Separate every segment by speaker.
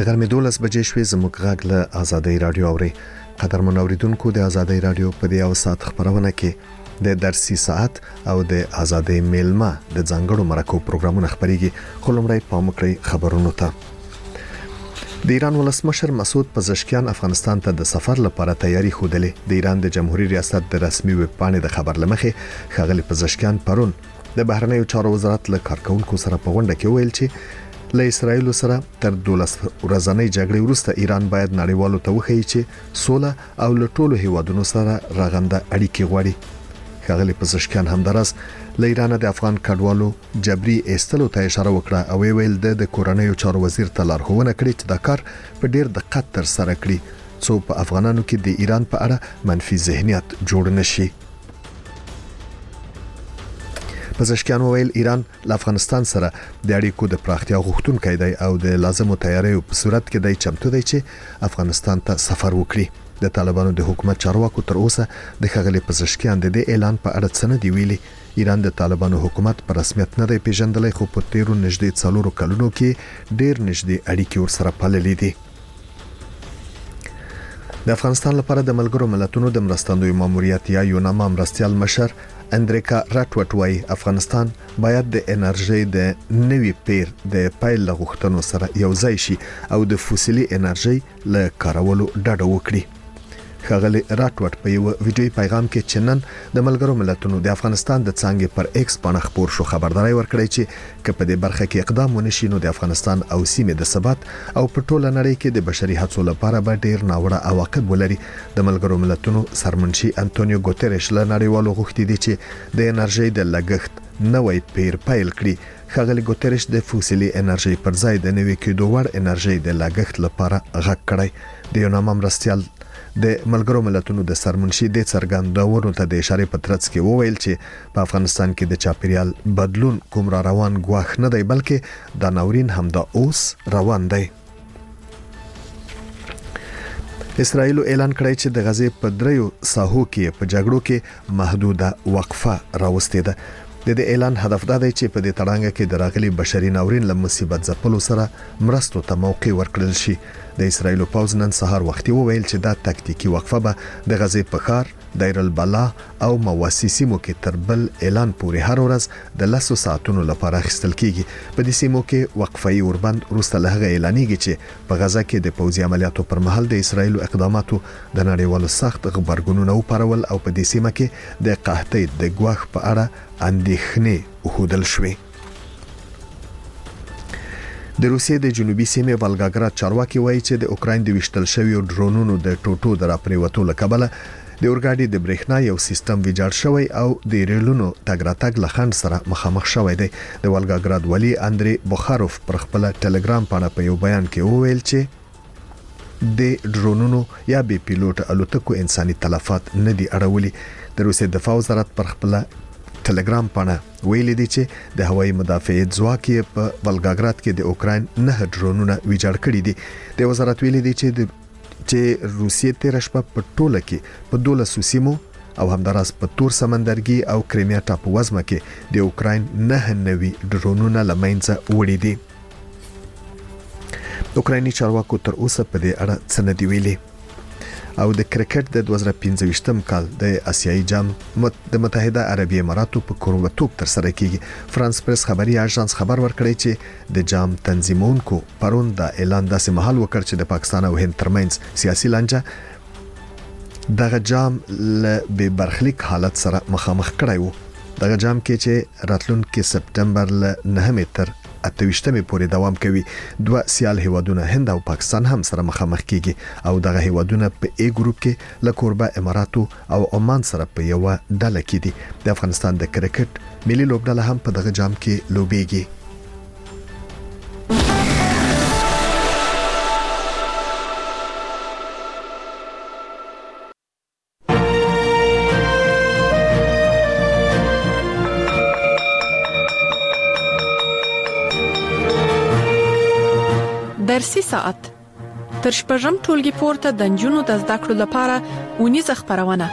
Speaker 1: د غرمې 12 بجې شوې زموږ غږ له آزادۍ رادیو اوري. قدرمن اوریدونکو د آزادۍ رادیو په دې او ساعت خبرونه کې د درسي ساعت او د آزادۍ میلمه د ځانګړو مرکو پروګرامونه خبريږي. خو لومړی پام وکړئ خبرونو ته. د ایران ولسمشر مسعود پزشکیان افغانستان ته د سفر لپاره تیاری خوده. د ایران د جمهوریت ریاست د رسمي ویب پاڼې د خبر لمخې ښاغلي پزشکیان پرون د بهرنیو چارو وزارت له کارکونکو سره په غونډه کې ویل چې له اسرایل سره تر 12 ورځنۍ جګړې وروسته ایران باید نړیوالو ته وښیي چې سوله او له ټولو هیوادونو سره رغنده اړیکې غواړي. ښاغلي پزشکیان همدارس له ایران د افغان کډوالو جبري ایستلو ته اشاره وکړه او ویل د کورنیو چارو وزیر ته لارښوونه کړې چې دا کار په ډیر دقت تر سره کړي څو په افغانانو کې د ایران په اړه منفي ذهنیت جوړ نشي. پزشکیان ویل ایران له افغانستان سره د اړیکو د پراختیا غوښتونکي دی او د لازمو تیاریو په صورت کې دی چمتو دی چې افغانستان ته سفر وکړي. د طالبانو د حکومت چارواکو تر اوسه د ښاغلي پزشکیان د دې اعلان په اړه څه نه دی ویلي. ایران د طالبانو حکومت په رسمیت نه دی پیژندلی خو په تیرو نږدې 4 کلونو کې ډیر نږدې اړیکې ورسره پاللې دي. د افغانستان لپاره د ملګرو ملتونو د مرستندوی ماموریت یا یوناما مرستیال مشر اندریکا راټوټ وايي افغانستان باید د انرژي د نوي پیر د پایل غوښتنو سره یو ځای شي او د فوسیلي انرژي له کارولو ډډه وکړي. ښاغلي راټوټ په یو ویډیوي پیغام کې چنن د ملګرو ملتونو د افغانستان د څنګه پر ایکس باندې خبر شو خبرداري ورکړی چې کله د برخه کې اقدام ونشي نو د افغانستان او سیمې د ثبات او په ټوله نړۍ کې د بشري هڅو لپاره به ډیر ناوړه عواقب ولري. د ملګرو ملتونو سرمنشي انټونیو ګوتریش له نړیوالو غوښتي دي چې د انرژي د لګښت نوې پیر پایل کړي. ښاغلي ګوتریش د فوسیلي انرژي پر ځای د نوې کېدو وړ انرژي د لګښت لپاره غږ کړی. د یوناما مرستیال د ملګرو ملتونو د سرمنشي د څرګندونو ته د اشاره په ترڅ کې وویل چې په افغانستان کې د چاپیریال بدلون کوم را روان غواخ نه دی بلکې د ناورین هم د اوس روان دی. اسرائیل اعلان کړی چې د غزې په دریو ساحو کې په جګړو کې محدوده وقفه راوستې ده. د دې اعلان هدف دا دی چې په دې تړانګه کې د راغلي بشري ناورین له مصیبت ځپلو سره مرستو ته موقع ورکړل شي. د اسرائیل پوځ نن سهار وختي وویل چې دا تکتیکی وقفه به د غزې په ښار دایر البلا او مواسي سیمو کې تر بل اعلان پورې هر ورځ د 10 ساعتونو لپاره اخیستل کیږي. په دې سیمو کې وقفي اوربند وروسته له هغه اعلانېږي چې په غزه کې د پوځي عملیاتو پر مهال د اسرائیل اقداماتو د نړیوالو سخت غبرګونونو وپارول او په دې سیمه کې د قحطۍ د غواخ په اړه اندېښنې وښودل شوې. د روسیې د جنوبي سیمې والګاګراد چارواکي وایي چې د اوکراین د وشتل شویو ډرونونو د ټوټو د راپریوتو لکبله د اورګاډي د برېښنا یو سیستم ویجاړ شوی او د ریلونو تګ راتګ لخند سره مخامخ شوی دی. د والګاګراد ولی اندري بوخاروف پر خپل ټلګرام باندې په یو بیان کې وویل چې د ډرونونو یا بي پیلوټ الوتکو انساني تلفات نه دي اړولي. د روسیې دفاع وزارت پر خپل ټلګرام باندې ویلي دي چې د هوایي مدافعیت ځواک یې په والګاګراد کې د اوکراین 9 ډرونونه ویجاړ کړي دي. د وزارت ویلي دي چې روسیې تیر شپه په ټوله کې په 12 سیمو او همداراز په تور سمندرګي او کریمیا ټاپو وزمه کې د اوکراین 9 نوي ډرونونه لمنځه وړي دي. اوکرایني چارواکو تر اوسه په دې اړه څه نه دی ویلي. او د کرکټ د 2015 کال د آسیایي جام د متحده عربی اماراتو په کوربه‌توب تر سره کیږي. فرانس پریس خبري اژانس خبر ورکړی چې د جام تنظیمونکو پرون د اعلان داسې محل وکړ چې د پاکستان او هند ترمنځ سیاسي لانجه دغه جام له بے برخلیک حالت سره مخامخ کړی وو. دغه جام کې چې راتلونکي سپټمبر له 9 تر 28 پورې دوام کوي. 2 سیال هیوادونه هند او پاکستان هم سره مخامخ کیږي او دغه هیوادونه په ای ګروپ کې له کوربه اماراتو او عمان سره په یو ډله کې دي. د افغانستان د کرکټ ملي لوبډله هم په دغه جام کې لوبېږي.
Speaker 2: درسي ساعت تر شپږم ټولګي پورته د نجونو د زده کړو لپاره ونیزه خبرونه.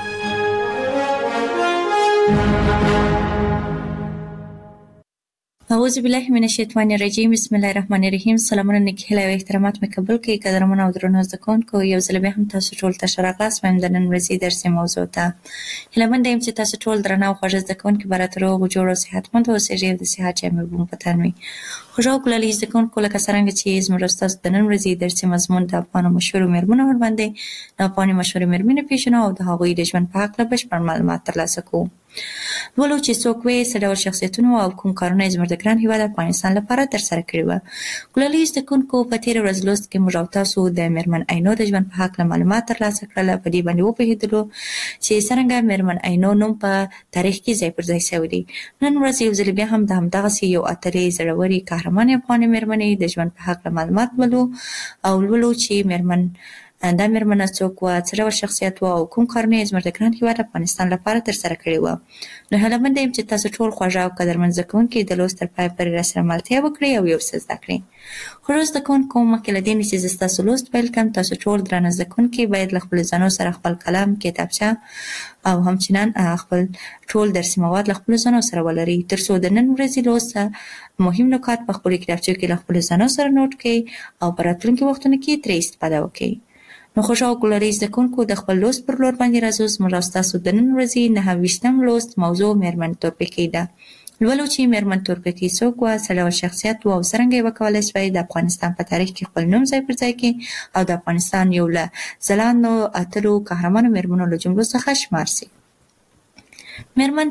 Speaker 3: اعوذ بالله من الشیطان الرجیم. بسم الله الرحمن الرحیم. سلامونه نیک هیله او احترامات مې قبول کړئ. قدرمنو او درنو زده کوونکو، یو ځل بیا هم تاسو ټول ته ښه راغلاست. وایم د نن ورځې درسي موضوع ته هیله مند یم چې تاسو ټول درنه او خوږه زده کوونکي به راته روغ جوړ او صحتمند اوسئ او د صحت جامې به مو په تن وي. خوږه او ګلالي زده کوونکو، لکه څرنګه چې زموږ ستاسو د نن ورځې درسي مضمون د افغانو مشهورو مېرمنو ورباندې د افغاني مشهورې مېرمنې پیژنو او د هغوی د ژوند په هکله بشپړ معلومات ترلاسه کوو. ولو چې څوک وي څه ډول شخصیتونه او کوم کارونه یې زموږ د ګران هېواد افغانستان لپاره ترسره کړي وه. ګلالي زده کوونکو، په تېره ورځ لوست کې موږ او تاسو د مېرمن عینو د ژوند په هکله معلومات ترلاسه کړل. په دې باندې وپوهېدلو چې څرنګه مېرمن عینو نوم په تاریخ کې ځای پر ځای شوی دی. نن ورځ یو ځل بیا هم د همدغسې یو اتلې زړورې قهرمانې افغانې مېرمنې د ژوند په هکله معلومات ولو او لولو چې دا مېرمنه څوک وه، څه ډول شخصیت وه او کوم کارونه یې زموږ د ګران هېواد افغانستان لپاره ترسره کړي وه. نو هیله منده یم چې تاسو ټول خوږه او قدرمن زده کوونکي د لوست تر پایه پورې راسره ملتیا وکړئ او یو څه زده کړئ. خوږو زده کوونکو، مخکې له دې نه چې زه ستاسو لوست پیل کړم، تاسو ټول درانه زده کوونکي باید له خپلو ځانو سره خپل قلم، کتابچه او همچنان خپل ټول درسي مواد له خپلو ځانو سره ولرئ، تر څو د نن ورځې لوست مهم نکات په خپلو کتابچو کې له خپلو ځانو سره نوټ کړئ او په راتلونکي وختونو کې ترې استفاده وکړئ. نو خوږه او ګلالي زده کوونکو، د خپل لوست پر لور باندې راځو. زموږ او ستاسو د نن ورځې 9 لوست موضوع مېرمن تورپیکۍ ده. لولو چې مېرمن تورپیکۍ څوک وه، څه ډول شخصیت وه او څرنګه یې وکولی سوای د افغانستان په تاریخ کې خپل نوم ځای پر ځای کړي او د افغانستان یو له ځلانده اتلو قهرمانو مېرمنو له جملو څخه شمار سي. مېرمن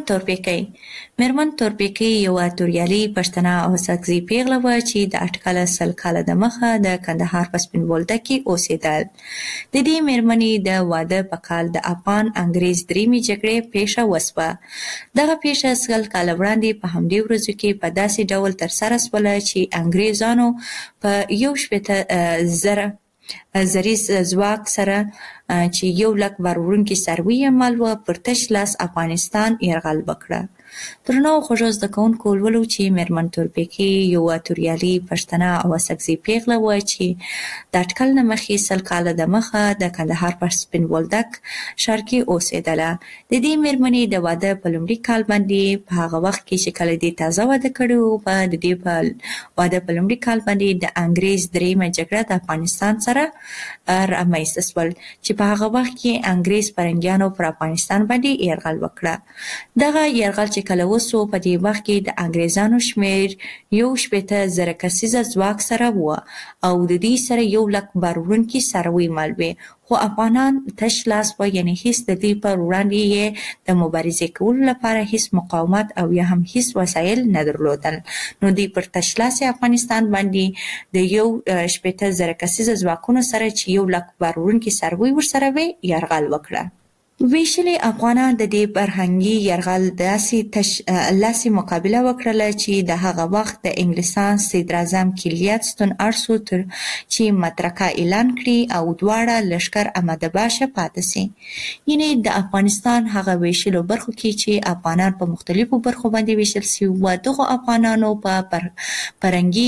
Speaker 3: تورپیکۍ یوه توریالي پښتنه او ساکزۍ پیغله وه چې د اټکله 100 کاله دمخه د کندهار په سپین بولدک کې اوسېدل. د دې مېرمنې د واده په کال د افغان انګریز درېیمې جګړې پیښه وسوه. دغه پیښه 100 کاله وړاندې په همدې ورځو کې په داسې ډول ترسره سوله چې انګریزانو په 1,000,000 زریز ځواک سره چې 1,00,000 بار وړونکي څاروي یې مال وه، پر تش لاس افغانستان یرغل وکړه. درنو خوږو زده کوونکو، لولو چې مېرمن تورپیکۍ یوه توریالي پښتنه او ساکزۍ پیغله وه چې د اټکل نه مخکې 100 کاله دمخه د کندهار په سپین بولدک ښار کې اوسېدله. د دې مېرمنې د واده په لومړي کال باندې په هغه وخت کې چې کله دې تازه واده کړی و، د دې په واده په لومړي کال باندې د انګریز درېیمه جګړه د افغانستان سره رامنځته سول چې په هغه وخت کې انګریز پرنګیانو پر افغانستان باندې یرغل وکړه. دغه یرغل چې کله وسو، په دې وخت کې د انګریزانو شمېر 1,000,000 کسیزه ځواک سره وه او د دې سره 1,00,000 بار وړونکي څاروي مال وې، خو افغانان تش لاس وه، یعنې هیڅ د دې پر وړاندې یې د مبارزې کولو لپاره هیڅ مقاومت او یا هم هیڅ وسایل نه درلودل. نو دوی پر تش لاس افغانستان باندې د 1,000,000 کسیزه ځواکونو سره چې 1,00,000 بار وړونکي څاروي ورسره وې یرغل وکړه. ویشلي افغانان د دې فرهنګي یرغل داسې مقابله وکړله چې د هغه وخت د انګلستان صدراعظم کلیاتستون ارسو چې مترکه اعلان کړي او دواړه لښکر احمد باشه پاتې سي. یعنې د افغانستان هغه ویشلو برخو کې چې افغانان په مختلفو برخو باندې ویشل سوي وو، دغو افغانانو په فرهنګي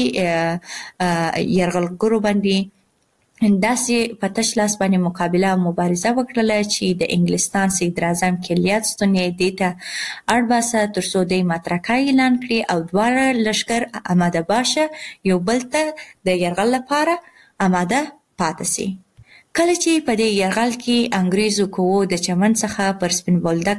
Speaker 3: یرغلګرو باندې داسې په تش لاس باندې مقابله او مبارزه وکړله چې د انګلستان صدراعظم کلیاتستون یې دې ته اړ باسه تر څو دوی مترکه اعلان کړي او دواړه لښکر احمد باشه یو بل ته د یرغل لپاره آماده پاتې سي. کله چې په دې یرغل کې انګریزو قوو د چمن څخه پر سپین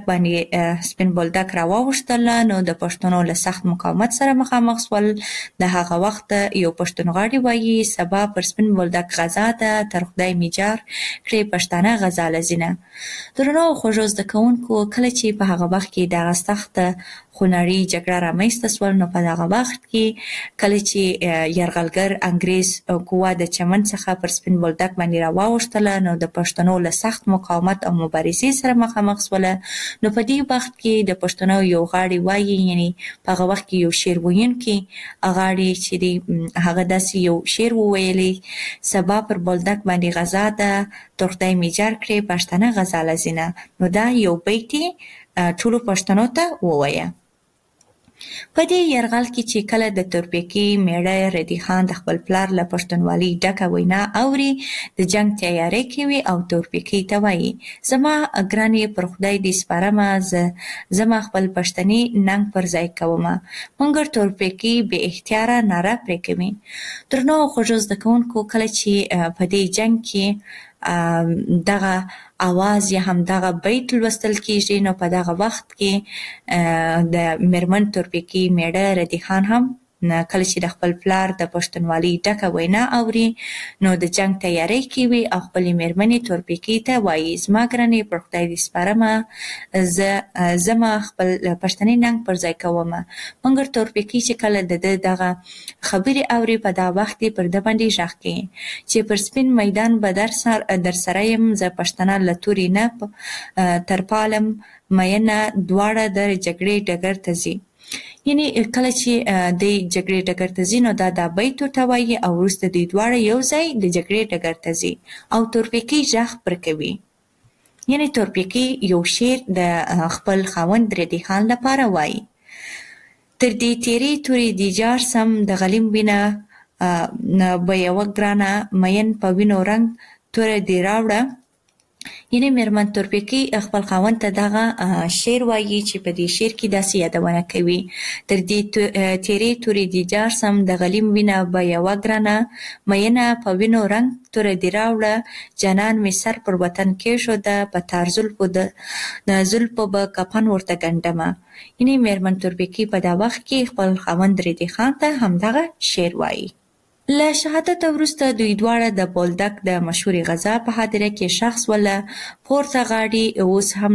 Speaker 3: بولدک راواوښتله، نو د پښتنو له سخت مقاومت سره مخامخ شول. د هغه وخت یو پښتونغاړی وایي: سبا پر سپین بولدک غزا ده، تر خدای میجار کړې پښتانه غزا لزینه. درنو خوږو زده کوونکو، کله چې په هغه وخت کې دغه سخته خونړۍ جګړه رامنځته سول، نو په دغه وخت کې کله چې یرغلګر انګریز قوه د چمن څخه پر سپین بولدک باندې راواوښتله، نو د پښتنو له سخت مقاومت او مبارزې سره مخامخ سوله. نو په دې وخت کې د پښتنو یو غاړی وایي، یعنی په هغه وخت کې یو شعر ویونکی غاړی چې دی، هغه داسې یو شعر وویلی: سبا پر بولدک باندې غزا ده، تر خدای میجار کړې پښتانه غزا لزینه. نو دا یو بیت ټولو پښتنو ته ووایه. په دې یرغل کې چې کله د تورپیکي میړه ردی خان د خپل پلار له پښتونولۍ ډکه وینا اوري د جنگ تیاری کوي او تورپیکي ته وایي زما ګرانې پر خدای دې سپارمه زما خپل پښتني ننګ پر ځای کومه مګر تورپیکي بې اختیاره ناره پرې کوي. درنو خوږو زده کوونکو کله چې په دې جنگ کې دغه اواز یا هم دغه بیت لوستل کیږي نو په دغه وخت کې د میرمن تورپیکي میړه ردی خان هم کله چې د خپل پلار د پښتونولۍ ډکه وینا اوري نو د جنگ تیاری کوي او خپلې میرمنې تورپیکي ته وایي زما ګرانې پر خدای دې سپارمه زما خپل پښتني ننګ پر ځای کومه مګر تورپیکي چې کله د دغه خبرې اوري په دا وخت کې پر د باندې ژغ کوي چې پر سپین میدان به در سره یم زه پښتنه له تورې نه تر پالم مینه دواړه د جګړې ډګر ته ځي. یعنی کله چې د جګړې ډګر ته ځي نو دا د بیت ورته وایي او وروسته دوی دواړه یو ځای د جګړې ډګر ته ځي او تورپیکي ژغ پر کوي. یعنی تورپیکي یو شعر د خپل خاوند ردی خان لپاره وایي تر دې تیرې تورې دې جار سم د غلیم وینه به یوه ګرانه مین په وینو رنګ توره دې راوړه. یعنی میرمن تورپیکي خپل خاوند ته دغه شعر وایي چې په دې شعر کې داسې یادونه کوي تر دې تیرې تورې دې جار سم د غلیم وینه به یوه ګرانه مینه په وینو رنګ توره دې راوړه جانان مې سر پر وطن کېښوده په تار زلفو به کفن ورته ګنډمه. یعنی میرمن تورپیکي په دا وخت کې خپل خاوند ردی خان ته همدغه شعر وایي. له شهادت وروسته دوی دواړه د بولدک د مشهورې غزا په حادثه کې شخص ولا پورته غاړي اوس هم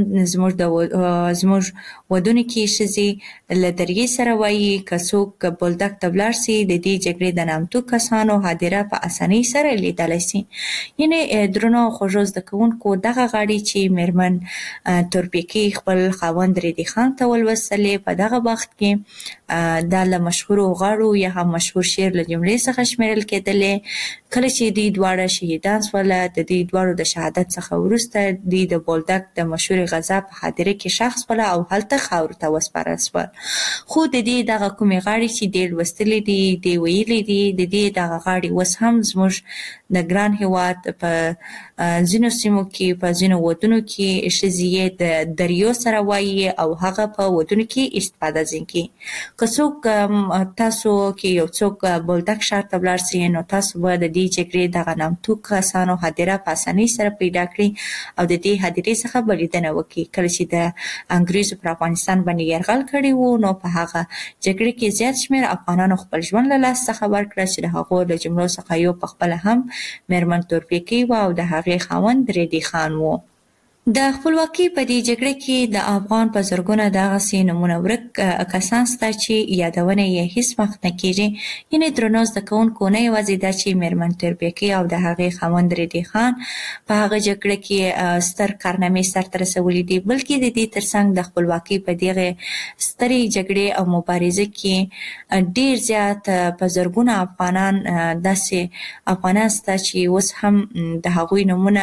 Speaker 3: زموږ ودونکو ښځې له دریې سره وایي که څوک بولدک ته ولاړ سي د دې جګړې د نامتو کسانو حادثه په اسانۍ سره لیدلی سي. یعنې درنو خوږو زده کوونکو دغه غاړي چې میرمن تورپیکي خپل خاوند ردی خان ته ولوستلې په دغه وخت کې دا له مشهورو غاړو یا هم مشهور شعر له جملې څخه شمیرل کېدلې. کله چې دوی دواړه شهیدان سوله د دوی دواړو د شهادت څخه وروسته دوی د بولدک د مشهورې غزا په حادثه کې شخص وله او هلته خاورو ته وسپارل سول. خو د دې دغه کومې غاړې چې دې لوستلې دي دې ویلې دي د دې دغه غاړې اوس هم زموږ د ګران هېواد په ځینو سیمو کې په ځینو ودونو کې ښځې یې د دریو سره وایي او هغه په ودونو کې استفاده ځین کوي. که څوک تاسو کې یو څوک بولدک ښار ته ولاړ سي نو تاسو به د دې جګړې دغه نامتو کسانو حادثه په اسانۍ سره پیدا کړئ او د دې حادثې څخه به لیدنه وکړي. کله چې د انګریزو پر افغانستان باندې یرغل کړی و نو په هغه جګړې کې زیات شمېر افغانانو خپل ژوند له لاسه څخه ورکړه چې د هغو له جملو څخه یو پخپله هم میرمن تورپیکي وه او د هغې خاوند ردی خان و. د خپلواکۍ په دې جګړه کې د افغان په زرګونه دغسې نومونه ورک کسان شته چې یادونه یې هیڅ وخت نه کېږي. یعنې درنو زده کوونکو نه یوازې دا چې میرمن تورپیکي او د هغې خاوند ردی خان په هغه جګړه کې ستر کارنامې سرته رسولي دي بلکې د دې ترڅنګ د خپلواکۍ په دغې سترې جګړې او مبارزې کې ډېر زیات په زرګونه افغانان داسې افغانان شته چې اوس هم د هغوی نومونه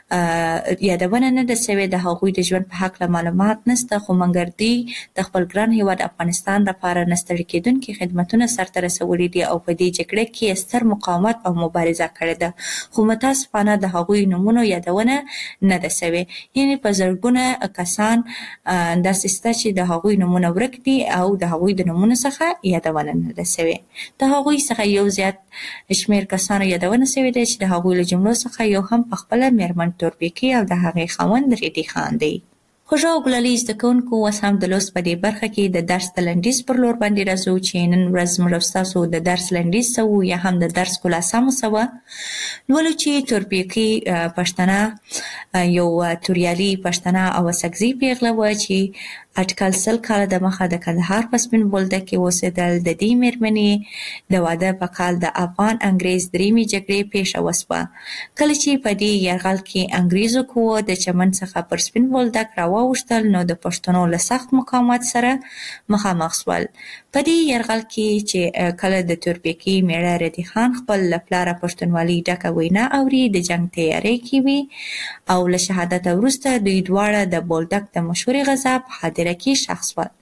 Speaker 3: یادونه نه ده سوې د هغوی د ژوند په هکله معلومات نشته خو مګر دوی د خپل ګران هېواد افغانستان لپاره نه ستړي کېدونکي خدمتونه سرته رسولي دي او په دې جګړه کې ستر مقاومت او مبارزه کړې ده خو متاسفانه د هغوی نومونو یادونه نه ده سوې. یعنې په زرګونه کسان داسې شته چې د هغوی نومونه ورک دي او د هغوی د نومونو څخه یادونه نه ده سوې. د هغوی څخه یو زیات شمېر کسانو یادونه سوې ده چې د هغوی له جملو څخه یو هم پخپله میرمن تورپیکي او د هغې خاوند ردی خان دی. خوږو او ګلالي زده کوونکو اوس هم د لوست په دې برخه کې د درس د لنډیز پر لور باندې راځو چې نن ورځ زموږ او ستاسو د درس لنډیز څه و یا هم د درس خلاصه مو څه وه. لولو چې تورپیکي پښتنه یو توریالي پښتنه او سکزي پیغله وه چې اټکل 100 کاله د مخه د کندهار په سپین بولدک کې اوسېدل. د دې مېرمنې د واده په کال د افغان انګریز دریمې جګړې پیښه وسوه. کله چې په دې یرغل کې انګریزو قوو د چمن څخه پر سپین بولدک راواوښتل نو د پښتنو له سخت مقاومت سره مخامخ شول. په دې یرغل کې چې کله د تورپیکي میړه ردی خان خپل له پلاره پښتونولۍ ډکه وینا اوري د جنګ تیاری کوي او له شهادت وروسته دوی دواړه د بولدک د مشهورې غزا په حادثه کې شخص ول.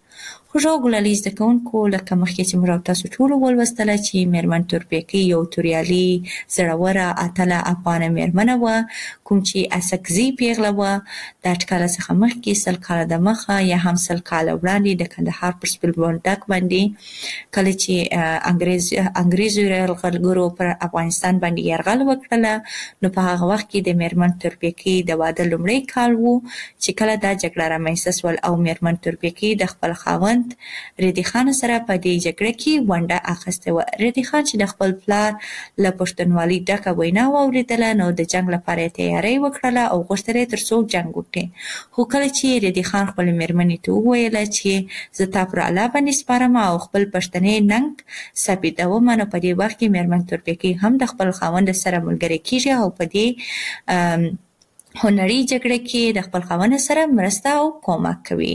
Speaker 3: خوږو ګلالي زده کوونکو لکه مخکې چې موږ تاسو ټولو ولوستله چې میرمن تورپیکۍ یو توریالي زړوره اتله افغانه میرمنه وه، کوم چې اسکزي پیغله وه. د اټکله څخه مخکې 100 کاله دمخه یا هم 100 کاله وړاندې د کندهار پر سپین بولدک باندې کله چې انګریزو یرغلګرو پر افغانستان باندې یرغل وکړله، نو په هغه وخت کې د میرمن تورپیکۍ د واده لومړی کال و چې کله دا جګړه رامنځته سول او میرمن تورپیکۍ د خپل خاوند ردی خان سره په دې جګړه کې ونډه اخیستې وه. ردی خان چې د خپل پلار له پښتونولۍ ډکه وینا واورېدله، نو د جنګ لپاره یې تیاری وکړله او غوښتل یې تر څو جنګ وکړي. خو کله چې ردی خان خپلې میرمنې ته وویله چې زه تا پر الله باندې سپارم او خپل پښتني ننګ ثابتوم، نو په دې وخت کې میرمن تورپیکۍ هم د خپل خاوند سره ملګرې کیږي او په دې هنري جګړه کې د خپل خاوند سره مرسته او کومک کوي،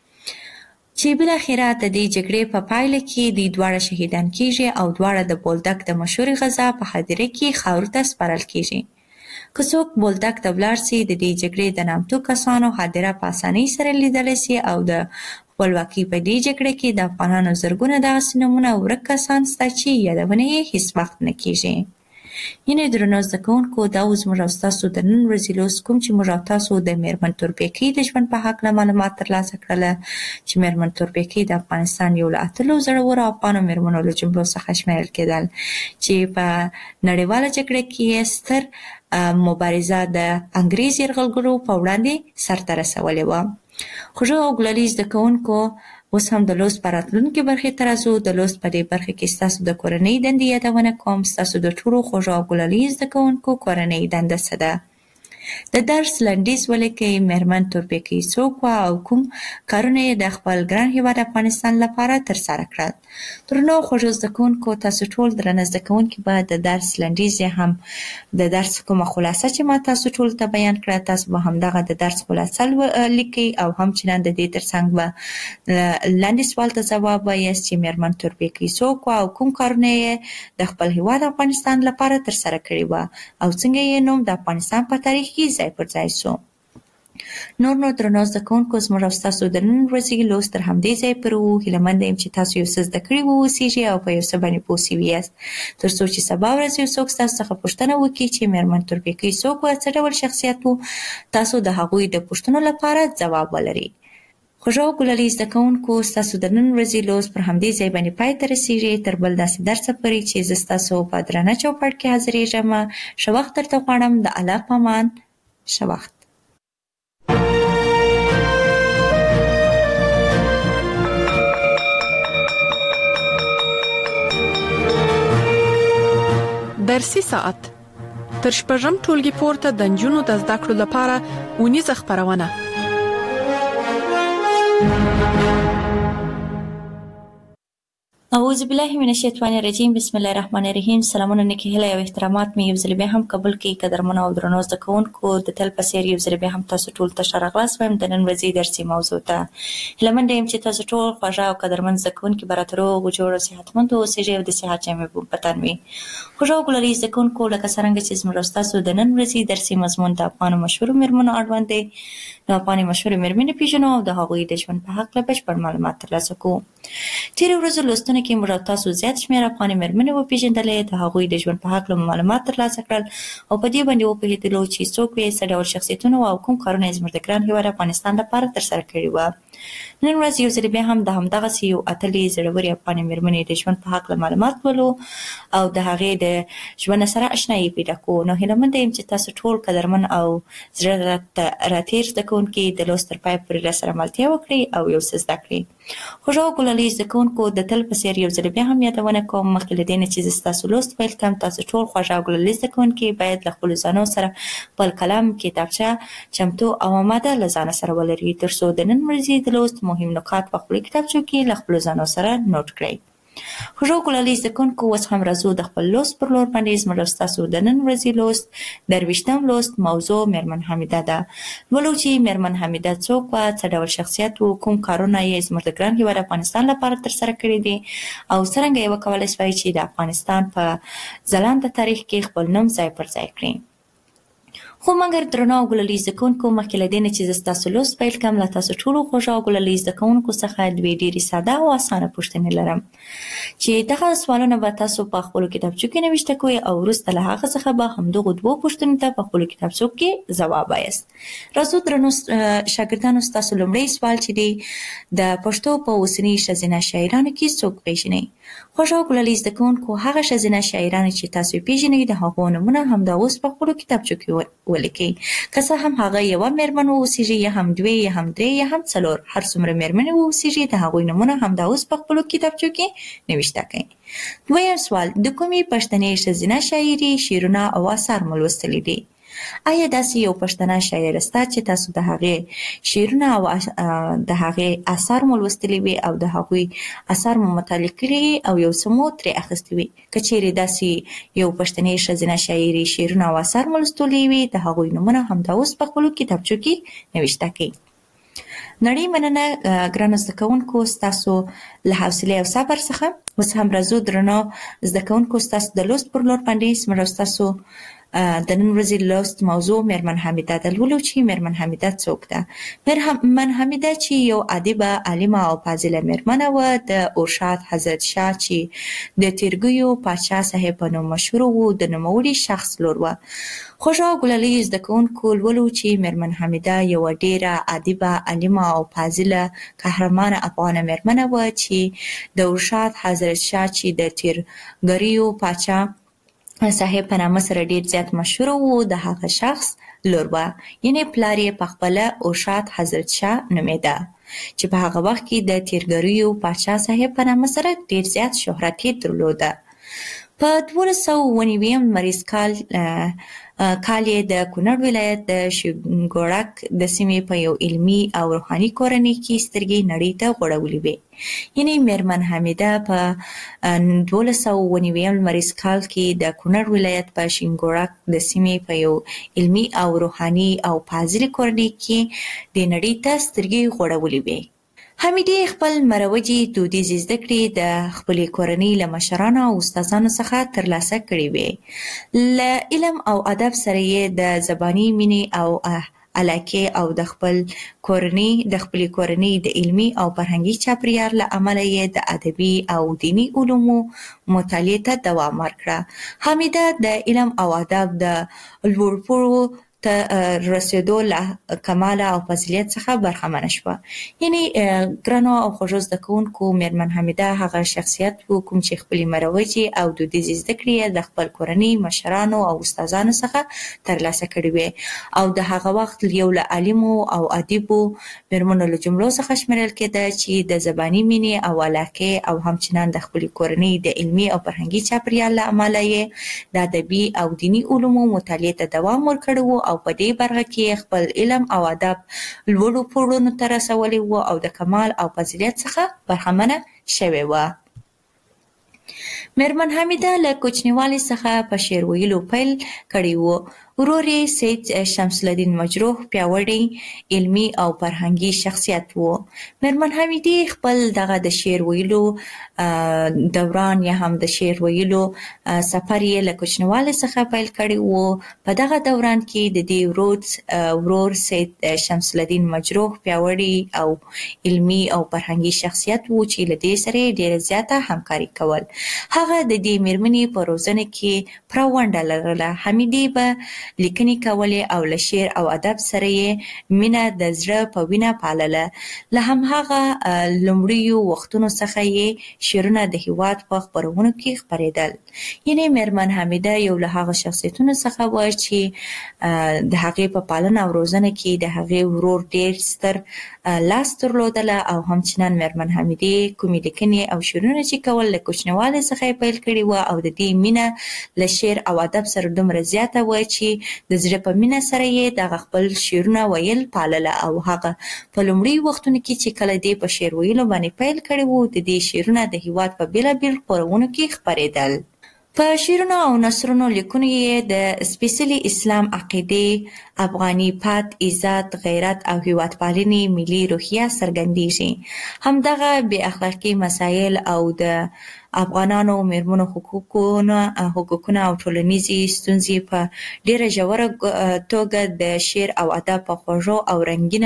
Speaker 3: چې بالاخره د دې جګړې په پایله کې دوی دواړه شهیدان کیږي او دواړه د بولدک د مشهورې غزا په هدیره کې خاورو ته سپارل کیږي. که څوک بولدک ته ولاړ سي، د دې جګړې د نامتو کسانو هدیره په اسانۍ سره لیدلی سي او د خپلواکۍ په دې جګړه کې د افغانانو زرګونه دغسې نومونه ورک کسان شته چې یادونه یې هیڅ وخت نه کیږي. یعنې درنو زده کوونکو، دا اوس موږ او ستاسو د نن ورځې لوست کوم چې موږ او تاسو د میرمن تورپیکۍ د ژوند په هکله معلومات ترلاسه کړله، چې میرمن تورپیکۍ د افغانستان یو له اتلو زړورو افغانو میرمنو له جملو څخه شمیرل کېدل، چې په نړیواله جګړه کې یې ستر مبارزه د انګریز یرغلګرو په وړاندې سرته رسولې وه. خوږو او ګلالي زده کوونکو، اوس هم د لوست په راتلونکې برخې ته راځو. د لوست په دې برخه کې ستاسو د کورنۍ دندې یادونه کوم. ستاسو د ټولو خوږو او ګلالي زده کوونکو کورنۍ دنده څه ده؟ د درس لنډیز ولیکئ. میرمن تورپیکۍ څوک وه او کوم کارونه یې د خپل ګران هېواد افغانستان لپاره ترسره کړل؟ درنو خوږو زده کوونکو، تاسو ټول درنه زده کوونکي به د درس لنډیز یا هم د درس کومه خلاصه چې ما تاسو ټولو ته بیان کړه، تاسو به همدغه د درس خلاصه لیکئ او همچنان د دې ترڅنګ به لاندې سوال ته ځواب وایاست چې میرمن تورپیکۍ څوک وه او کوم کارونه یې د خپل هېواد افغانستان لپاره ترسره کړي وه او څنګه یې نوم د افغانستان په تاریخ کې ځای پر ځای سو. نو درنو زده کوونکو، زموږ او ستاسو د نن ورځې لوست تر همدې ځای پورې و. هیله یم چې تاسو یو څه زده کړي واوسیږئ او په یو څه باندې پوه سوي یاست، تر څو چې سبا ورځ یو څوک ستاسو څخه پوښتنه وکړي چې میرمن تورپیکۍ څوک وه، څه ډول شخصیت و، تاسو د هغوی د پوښتنو لپاره ځواب ولرئ. خوږو او ګلالي زده کوونکو، ستاسو د نن ورځې لوست پر همدې ځای باندې پای ته رسیږي. تر بل داسې درسه پورې چې زه ستاسو په درانه چوپړ کې حاضرېږم، ښه وخت درته غواړم. د الله په امان، ښه وخت.
Speaker 2: درسي ساعت تر شپږم ټولګي پورته د نجونو د زده کړو لپاره اونیزه خپرونه.
Speaker 3: اعوذ بالله من الشیطان الرجیم. بسم الله الرحمن الرحیم. سلامونه، نیکې هیلې او احترامات مې یو ځل بیا هم قبول کړئ. قدرمنو او درنو زده کوونکو، د تل په څېر یو ځل بیا هم تاسو ټولو ته ښه راغلاست وایم د نن ورځې درسي موضوع ته. هیله یم چې تاسو ټول خوږه او قدرمن زده کوونکي به راته روغ جوړ او صحتمند واوسئ او د صحت جامې به په تن وي. خوږو او ګلالي زده کوونکو، لکه څرنګه چې زموږ او ستاسو د نن ورځې درسي مضمون د افغانو مشهورو میرمنو اړوند دی، نو افغاني مشهورې میرمنې پېژنو او د هغوی د ژوند په هکله بشپړ معلومات ترلاسه کوو. تېرې ورځو لوستونه کې موږ او تاسو زیات شمېر افغاني میرمنې وپېژندلې، د هغوی د ژوند په هکله معلومات ترلاسه کړل او په دې باندې وپوهېدلو چې څوک وې، څه ډول شخصیتونه او کوم کارونه یې زموږ د ګران هېواد افغانستان لپاره ترسره کړي وه. نن ورځ یو ځل بیا هم د همدغسې یو اتلې زړورې افغاني میرمنې د ژوند په هکله معلومات ولو او د هغې د ژوند سره اشنایي پیدا کوو. نو هیله یم چې تاسو ټول قدرمن او زړه راتېر زده کوونکي د لوست تر پایه پورې راسره ملتیا وکړئ او یو څه زده کړئ. خوږو او ګلالي زده کوونکو، د تل په څېر یو ځل بیا هم یادونه کوم، مخکې له دې نه چې زه ستاسو لوست پیل کړم، تاسو ټول خوږه او ګلالي زده کوونکي باید له خپلو ځانو سره خپل قلم، کتابچه چمتو او اماده له ځانه سره ولرئ، تر څو د نن ورځې د لوست مهم نکات په خپلو کتابچو کې له خپلو ځانو سره نوټ کړئ. خوږو ګلالي زده کوونکو، اوس هم راځو د خپل لوست پر لور باندې. زموږ او ستاسو د نن ورځې لوست 23م لوست موضوع میرمن حمیده ده. لولو چې میرمن حمیده څوک وه، څه ډول شخصیت و، کوم کارونه یې زموږ د ګران هېواد افغانستان لپاره ترسره کړي دي او څرنګه یې وکولی سوای چې د افغانستان په ځلانده تاریخ کې خپل نوم ځای پر ځای کړي. خو مګر درنو او ګلالي زده کوونکو مخکې له دې نه چې زه ستاسو لوست پیل کړم له تاسو ټولو خوږو او ګلالي زده کوونکو څخه دوې ډېرې ساده او اسانه پوښتنې لرم چې دغه سوالونه به تاسو په خپلو کتابچو کې نوشته کوئ او وروسته له هغه څخه به همدغو دوو پوښتنو ته په خپلو کتابچو کې ځواب وایاست. راځو درنو شاګردانو ستاسو لومړی سوال چې دی د پښتو په اوسني ښځینه شاعرانو کې څوک پیژنئ؟ خوږو او ګلالي زده کوونکو هغه ښځینه شاعرانې چې تاسو یې پیژنئ د هغو نومونه همدا اوس په خپلو کتابچو کې ولیکئ. که څه هم هغه یوه مېرمن واوسیږي یا هم دوې یا هم درې یا هم څلور هر څومره مېرمنې واوسیږي د هغوی نومونه همدا اوس په خپلو کتابچو کې نوشته کړئ. دویم سوال د کومې پښتنې ښځینه شاعرې شعرونه او اثار مو لوستلي دي؟ آیا داسې یو پښتنه شاعره شته چې تاسو د هغې شعرونه او د هغې اثار مو لوستلي وي او د هغوی اثار مو مطالعه کړي او یو څه مو ترې اخیستي وي؟ که چیرې داسې یو پښتنې ښځینه شاعرې شعرونه او اثار مو لوستلي وي د هغوی نومونه همدا اوس په خپلو کتابچو کې نوشته کړئ. نړۍ مننه ګرانو زده کوونکو ستاسو له حوصلې او صبر څخه. اوس هم راځو درنو زده کوونکو ستاسو د لوست پر لور باندې زموږ ستاسو د نن ورځې لوست موضوع مېرمن حمیده ده. لولو چې مېرمن حمیده څوک ده؟ مېرمن حمیده چې یو ادیبه عالمه او فاضله مېرمنه وه د ارشاد حضرت شاه چې د تیرګیو پاچا صاحب په نوم مشهور و د نوموړي شخص لور وه. خوږو او ګلالي زده کوونکو لولو چې مېرمن حمیده یوه ډېره ادیبه عالمه او فاضله قهرمانه افغانه مېرمنه وه چې د ارشاد حضرت شاه چې د تیرګریو پاچا صاحب په نامه سره ډېر زیات مشهور و د هغه شخص لور وه. یعنې پلار یې پخپله ارشاد حضرت شاه نومېده چې په هغه وخت کې د تیرګریو پاچا صاحب په نامه سره ډېر زیات شهرت یې درلوده. په 1299 لمریز کال یې د کونړ ولایت د شینګوړک د سیمې په یو علمي او روحاني کورنۍ کې سترګې نړۍ ته غوړولې وې. یعنې مېرمن حمیده په 1299 لمریز کال کې د کونړ ولایت په شینګوړک د سیمې په یو علمي او روحاني او فاضلې کورنۍ کې د نړۍ ته سترګې غوړولې وې. حمیدې خپل مروجې دودیزې زده کړې د خپلې کورنۍ له مشرانو او استادانو څخه ترلاسه کړې وې. له علم او ادب سره یې د زباني مینې او علاقې او د خپلې کورنۍ د علمي او فرهنګي چاپېریال له امله یې د ادبي او دیني علومو مطالعې ته دوام ورکړه. حمیده د علم او ادب د لوړپوړو ته رسېدو له کماله او فضیلت څخه برخمنه شوه. یعنې ګرانو او خوږو زده کوونکو مېرمن حمیده هغه شخصیت و کوم چې خپلې مروجې او دودیزې زده کړې د خپل کورنۍ مشرانو او استادانو څخه ترلاسه کړې وې او د هغه وخت یو له عالمو او ادیبو مېرمنو له جملو څخه شمیرل کېده چې د زباني مینې او علاقې او همچنان د خپلې کورنۍ د علمي او فرهنګي چاپېریال له امله یې د ادبي او دیني علومو مطالعې ته دوام ورکړی و او په دې برخه کې خپل علم او ادب لوړو پوړونو ته رسولی و او د کمال او فضیلت څخه برخمنه شوې وه. مېرمن حمیده له کوچنیوالي څخه په شعر ویلو پیل کړی و. ورور یې سید شمس الدین مجروح پیاوړی علمي او فرهنګي شخصیت و. مېرمن حمیدې خپل دغه د شعر ویلو دوران یا هم د شعر ویلو سفر یې له کوچنیوالي څخه پیل کړی و. په دغه دوران کې د دې ورور سید شمس الدین مجروح پیاوړی او علمي او فرهنګي شخصیت و چې له دې سره ډېره زیاته همکاري کول. هغه د دې مېرمنې په روزنه کې پوره ونډه لرله. حمیدې به لیکنې کولې او له شعر او ادب سره یې مینه د زړه په وینه پالله. له همهغه لومړیو وختونو څخه یې شعرونه د هېواد په خپرونو کې خپرېدل. یعنې مېرمن حمیده یو له هغه شخصیتونو څخه وه چې د هغې په پالنه او روزنه کې د هغې ورور ډېر ستر لاس درلودله او همچنان مېرمن حمیدې کومې لیکنې او شعرونه چې کول له کوچنیوالي څخه یې پیل کړي وه او د دې مینه له شعر او ادب سره دومره زیاته وه چې د زړه په مینه سره یې دغه خپل شعرونه ویل پالله او هغه په لومړي وختونو کې چې کله دې په شعر ویلو باندې پیل کړي وو د دې شعرونه د هېواد په بېلابېل خپرونو کې خپرېدل. په شعرونو او نثرونو لیکنو یې د سپېڅلي اسلام عقیدې، افغاني پت، عزت، غیرت او هېوادپالنې ملي روحیه څرګندېږي. همدغه بې اخلاقي مسایل او د افغانانو میرمنو حقوقونه او ټولنیزې ستونزې په ډیره ژوره توګه د شعر او ادب په خوږه او رنګینه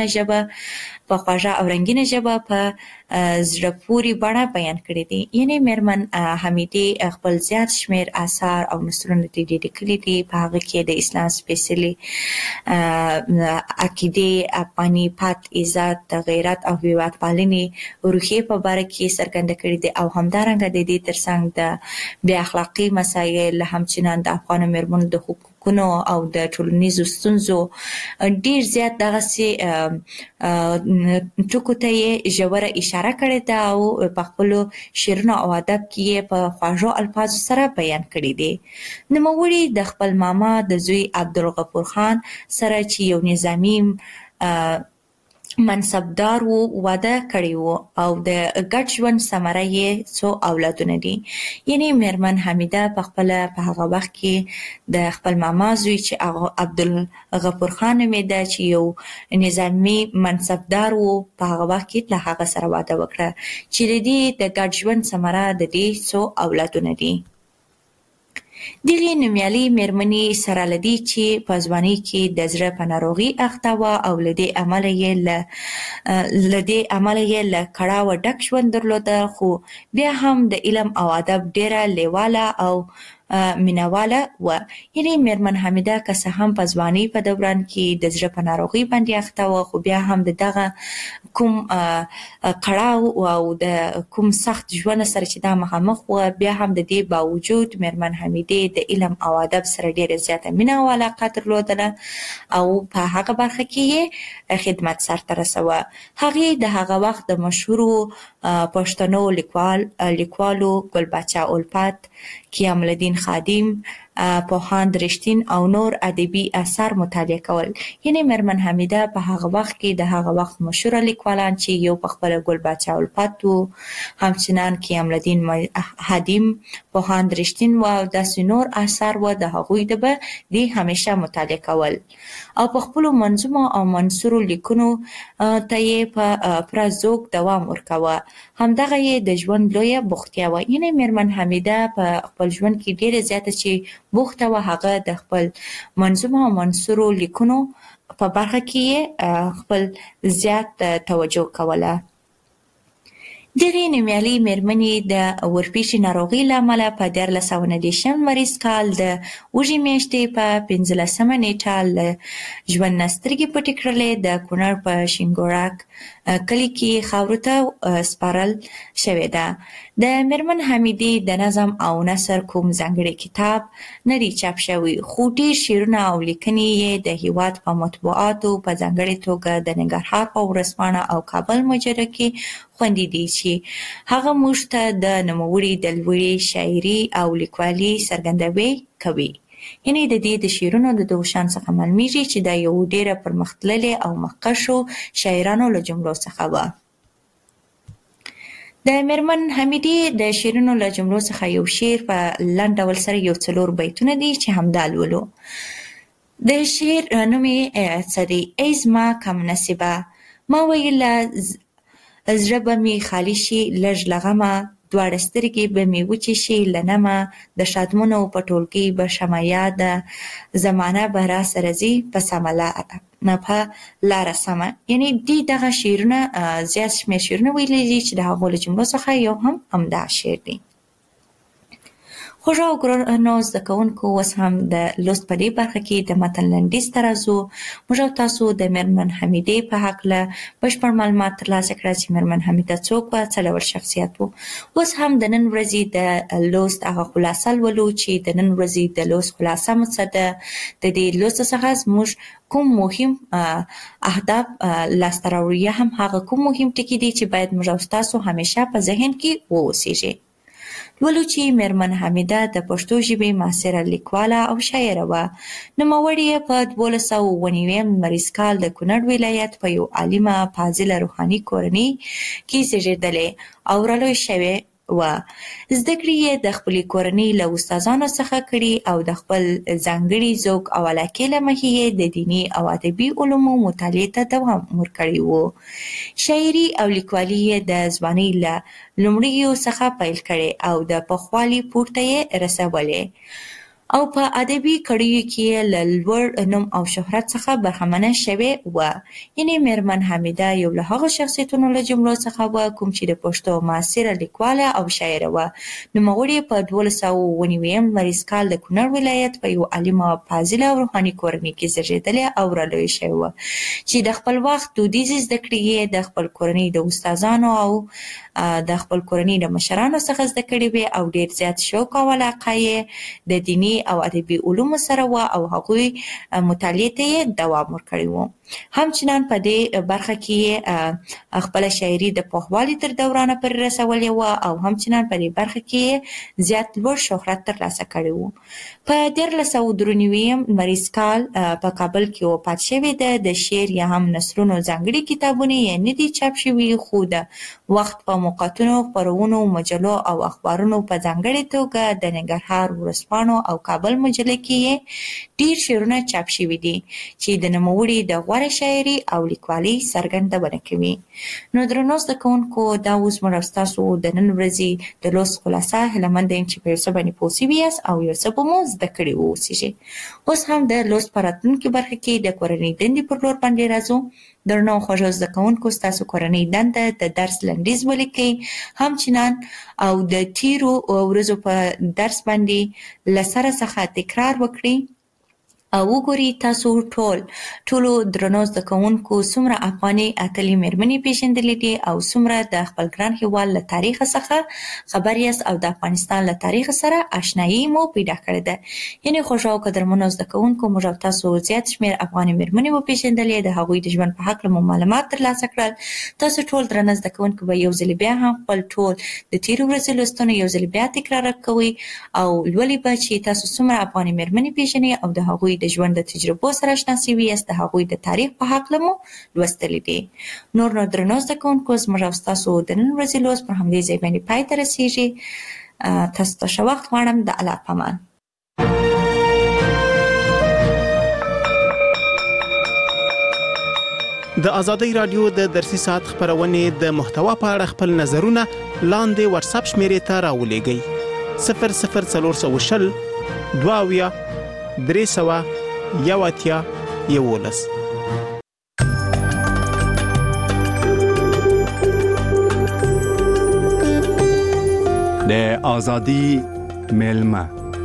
Speaker 3: ژبه په زړه پورې بڼه بیان کړي دي. یعنی میرمن حمیدې خپل زیات شمیر آثار او نثرونه دي لیکلي دي. په هغه کې د اسلام سپېڅلې عقیدې، افغاني پت، عزت، غیرت او هیواد پالنې روحیې په باره کې څرګنده کړي دي او همدارنګه د دې ترڅنګ د بې اخلاقۍ مسایل همچنان د افغانو میرمنو د حقوقونو او د ټولنیزو ستونزو ډیر زیات دغسې ټکو ته یې ژوره اشاره کړې ده او په خپلو شعرونو او ادب کې یې په خواږو الفاظو سره بیان کړي دي. نوموړي د خپل ماما د زوی عبدالغفور خان سره چې یو نظامي منصبدار و واده کړی و او د ګډ ژوند ثمره یې څو اولادونه دي. یعنی میرمن حمیده په خپله په هغه وخت کې د خپل ماما زوی چې عبدالغفور خان نومېده چې یو نظامي منصبدار و په هغه وخت کې له هغه سره واده وکړه چې د دې د ګډ ژوند ثمره د دې څو اولادونه دي. دغې نومیالۍ میرمنې سره له دې چې په ځوانۍ کې د زړه په ناروغۍ اخته وه او له دې امله یې له کړاوه ډک ژوند درلوده، خو بیا هم د علم او ادب ډیره لیواله او مینواله وه. یعنی میرمن حمیده که څه هم په ځوانۍ په دوران کې د زړه په ناروغۍ باندې اخته وه، خو بیا هم د دغه کوم کړاو او د کوم سخت ژوند سره چې دا مخامخ وه، بیا هم د دې باوجود میرمن حمیدې د علم او ادب سره ډیره زیاته مینه او علاقه درلودله او په هغه برخه کې یې خدمت سرته رسوه. هغې د هغه وخت د مشهورو پښتنو لیکوالو ګلبچه الفت، قیام الدین خادم، پوهاند رښتین او نور ادبي اثار مطالعه کول. یعنی میرمن حمیده په هغه وخت کې د هغه وخت مشهوره لیکوالان چې یو په خپله ګلبچه الفت و، همچنان قیام الدین خادم، پوهاند رښتین و او داسې نور اثار و، د هغوی د به دې همیشه مطالعه کول او په خپلو منظومو او منثورو لیکنو ته یې په پوره ذوق دوام ورکاوه. همدغه یې د ژوند لویه بوختیا وه. یعنی میرمن حمیده په خپل ژوند کې ډیره زیاته چې بوخته وه، هغه د خپل منظومو او منثورو لیکنو په برخه کې یې خپل زیات توجه کوله. دغې نومیالۍ میرمنې د ورپېښې ناروغۍ له امله په 1919 لمریز کال د وږي میاشتې په 15مه نیټه له ژوند نه سترګې پټې کړلې. د کونړ په شینګوړک کلي کې خاورو ته سپارل شوې ده. د میرمن حمیدې د نظم او نثر کوم ځانګړی کتاب نه دی چاپ شوی، خو ډېر شعرونه او لیکنې یې د هېواد په مطبوعاتو په ځانګړې توګه د ننګرهار په ورځپاڼه او کابل مجله کې خوندي دي چې هغه موږ ته د نوموړي د لوړې شاعري او لیکوالۍ څرګندوي کوي. یعنی د دې د شعرونو د دغو شان څخه معلومیږي چې دا یو ډېره پرمختللې او مخکښو شاعرانو له جملو څخه وه. د میرمن حمیدې د شعرونو له جملو څخه یو شعر په لنډ ډول سره یو 4 بیتونه دي چې همدا لولو. د شعر نوم یې څه دی؟ ای زما کم نصیبه، ما ویله زړه به مې خالي شي لږ له غمه، دواړه سترګې به مې وچې شي له نمه، د شادمنو په ټولګۍ به شمه یاده، زمانه به را سره ځي په سمه لاره سمه. یعنی دې دغه شعرونه زیات شمېر شعرونه ویلي دي چې د هغو له جملو څخه یو هم همدا شعر دی. خوږو او ګرانو زده کوونکو، اوس هم د لوست په دې برخه کې د متن لنډیز ته راځو. موږ او تاسو د میرمن حمیدې په هکله بشپړ معلومات ترلاسه کړه چې میرمن حمیده څوک وه، څه ډول شخصیت و. اوس هم د نن ورځې د لوست هغه خلاصه لولو چې د نن ورځې د لوست خلاصه مو څه ده. د دې لوست څخه زموږ کوم مهم اهداف لاسته راوړو یا هم هغه کوم مهم ټکي دي چې باید موږ او تاسو همیشه په ذهن کې واوسیږي. لولو چې میرمن حمیده د پښتو ژبې معاصره لیکواله او شاعره وه. نوموړې یې په 1209 لمریز کال د کونړ ولایت په یو عالمه فاضله روحاني کورنۍ کې زیږېدلې او رالوی شوې و زده کړې یې د خپل کورنۍ له استادانو څخه کړي او د خپل ځانګړي ذوق او علاقې له مخې یې د دیني او ادبي علومو مطالعې ته دوام ورکړی و. شاعري او لیکوالي یې د ځوانۍ له لومړیو څخه پیل کړي او د پخوالي پورته یې رسولې او په ادبي کړیو کې له لوړ نوم او شهرت څخه برخمنه شوې و. یعنې میرمن حمیده یو له هغو شخصیتونو له جملو څخه و کوم چې د پښتو معاصره لیکواله او شاعره و. نوموړې په 1299 لمریز کال د کونړ ولایت په یو عالمه فاضله او روحاني کورنۍ کې زیږېدلې او رالویه شوې وه چې د خپل وخت دودیزې زده کړې یې د خپل کورنۍ د استادانو او د خپل کورنۍ د مشرانو څخه زده کړې وې او ډېر زیات شوق او علاقه یې د دیني او ادبي علومو سره و او هغوی مطالعې ته یې دوام ورکړی و. همچنان په دې برخه کې خپل شاعري د پوخوالي تر دورانه پورې رسولې و او همچنان په دې برخه کې زیات لوړ شهرت ترلاسه کړی و. په 1393 لمریز کال په کابل کې وفات شوې ده. د شعر یا هم نثرونو ځانګړي کتابونه یې نه دي چاپ شوي خو د وخت په موقعاتو خپرونو مجلو او اخبارونو په ځانګړې توګه د ننګرهار ورځپاڼو او کابل مجله کې ډیر شعرونه چاپ شوي دي چې د نوموړي د غوره شاعري او لیکوالۍ څرګندونه کوي. نو درنو زده کوونکو دا اوس موږ ستاسو د نن ورځې د لوست خلاصه هیله مند یم چې په یو څه باندې پوه سوي یاست او یو څه به مو زده کړي واوسیږي. اوس هم د لوست په راتلونکې برخه کې د کورنۍ دندې پر لور باندې راځو. درنو خوږو زده کوونکو ستاسو کورنۍ دنده د درس لنډیز ولیکئ همچنان او د تیرو ورځو په درس باندې له سره څخه تکرار وکړئ او وګورئ تاسو ټولو درنو زده کوونکو څومره افغاني اتلې میرمنې پیژندلې دي او څومره د خپل ګران هېواد له تاریخ څخه خبر یاست او د افغانستان له تاریخ سره آشنایي مو پیدا کړې ده. یعنې خوږو او قدرمنو زده کوونکو موږ او تاسو زیات شمېر افغاني میرمنې وپیژندلې د هغوی د ژوند په هکله مو معلومات ترلاسه کړل. تاسو ټول درنه زده کوونکو به یو ځل بیا هم خپل ټول د تیرو ورځو لوستونه یو ځل بیا تکرار کوئ او لولئ به چې تاسو څومره افغاني میرمنې پیژنئ او د هغوی د ژوند د تجربو سره آشنا شوي یاست. د هغوی د تاریخ په هکله مو لوستلي دي. نور نو درنو زده کوونکو زموږ او ستاسو د نن ورځې لوست پر همدې ځای باندې پای ته رسیږي. تاسو ته ښه وخت غواړم. د الله په امان.
Speaker 4: د آزادۍ رادیو د درسي ساعت خبرونه د محتوا په اړه خپل نظرونه لاندې واتساپ شمیرې ته راولېږئ 00420 22 300 یواتیا یولس.
Speaker 5: د آزادی ملما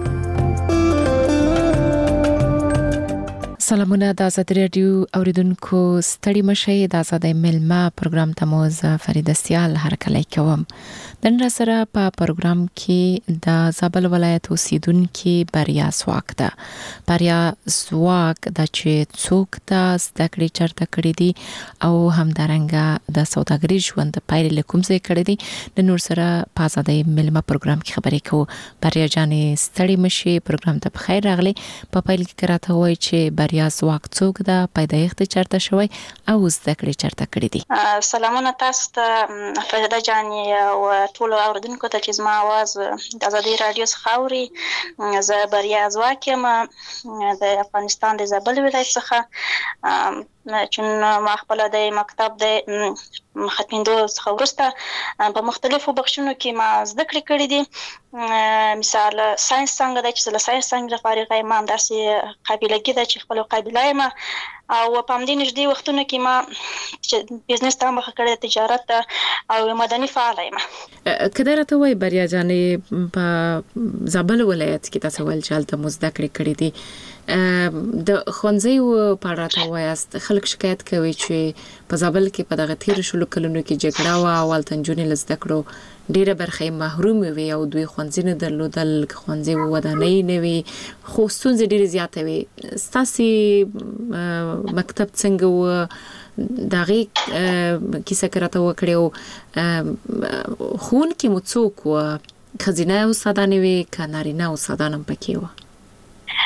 Speaker 6: سلامونه د آزادۍ رادیو اوریدونکو ستړي مشئ. د آزادۍ ملما پروګرام ته مو زه فریده سیال هرکلی کوم. نن را سره په پروګرام کې د زابل ولایت اوسیدونکو بریا سواک ده. بریا سواک د چې څوک د زده کړې چرته کړې دي او همدارنګه د سوداګرۍ ژوند پایله لکوم ځای کړې دي. د نور سره په آزادۍ ملما پروګرام کې خبرې کوو. بریا جانې ستړي مشئ. پروګرام ته بخیر راغلي. په پیل کې راته وایي چې بریا سواک څوک ده، پیدایښت چرته شوی او زده کړې چرته کړې دي.
Speaker 7: سلامونه تاسو ته فریده جانې او ټول اوریدونکو ته چې زما आवाज د آزادۍ رادیو څخه اوري. زه بریا سواک یم د افغانستان د زابل ولایت څخه. چون ما خپل د مکتب د ختمیدو څخه وروسته په مختلفو بخشونو کې ما زده کړې کړې دي. مثال ساينس څنګه د چې له ساينس څنګه فارغه یم، همداسې قابلګي ده چې خپل قابله یم او په همدې نږدې وختونو کې ما بزنس ته مخه کړې، تجارت او مدني فعاله یم.
Speaker 6: کله راته وای بریا جانې په زابل ولایت کې تاسو ول چې هلته مو زده کړې کړې دي. د ښوونځي په اړه راته وایاست. خلک شکایت کوي چې په زابل کې په دغه تیر شلو کلونو کې جګړه وه او هلته نجونې له زده کړو ډیره برخه محروم وي او دوی ښوونځي نه درلودل، ښوونځي ودانۍ نه وي، خو ستونزې ډیرې زیاتې وي. ستاسې مکتب څنګه و؟ د هغې کیسه که راته وکړې او ښوونکي مو څوک وه؟ ښځینه استادانې وې که نارینه استادان هم پکې وه؟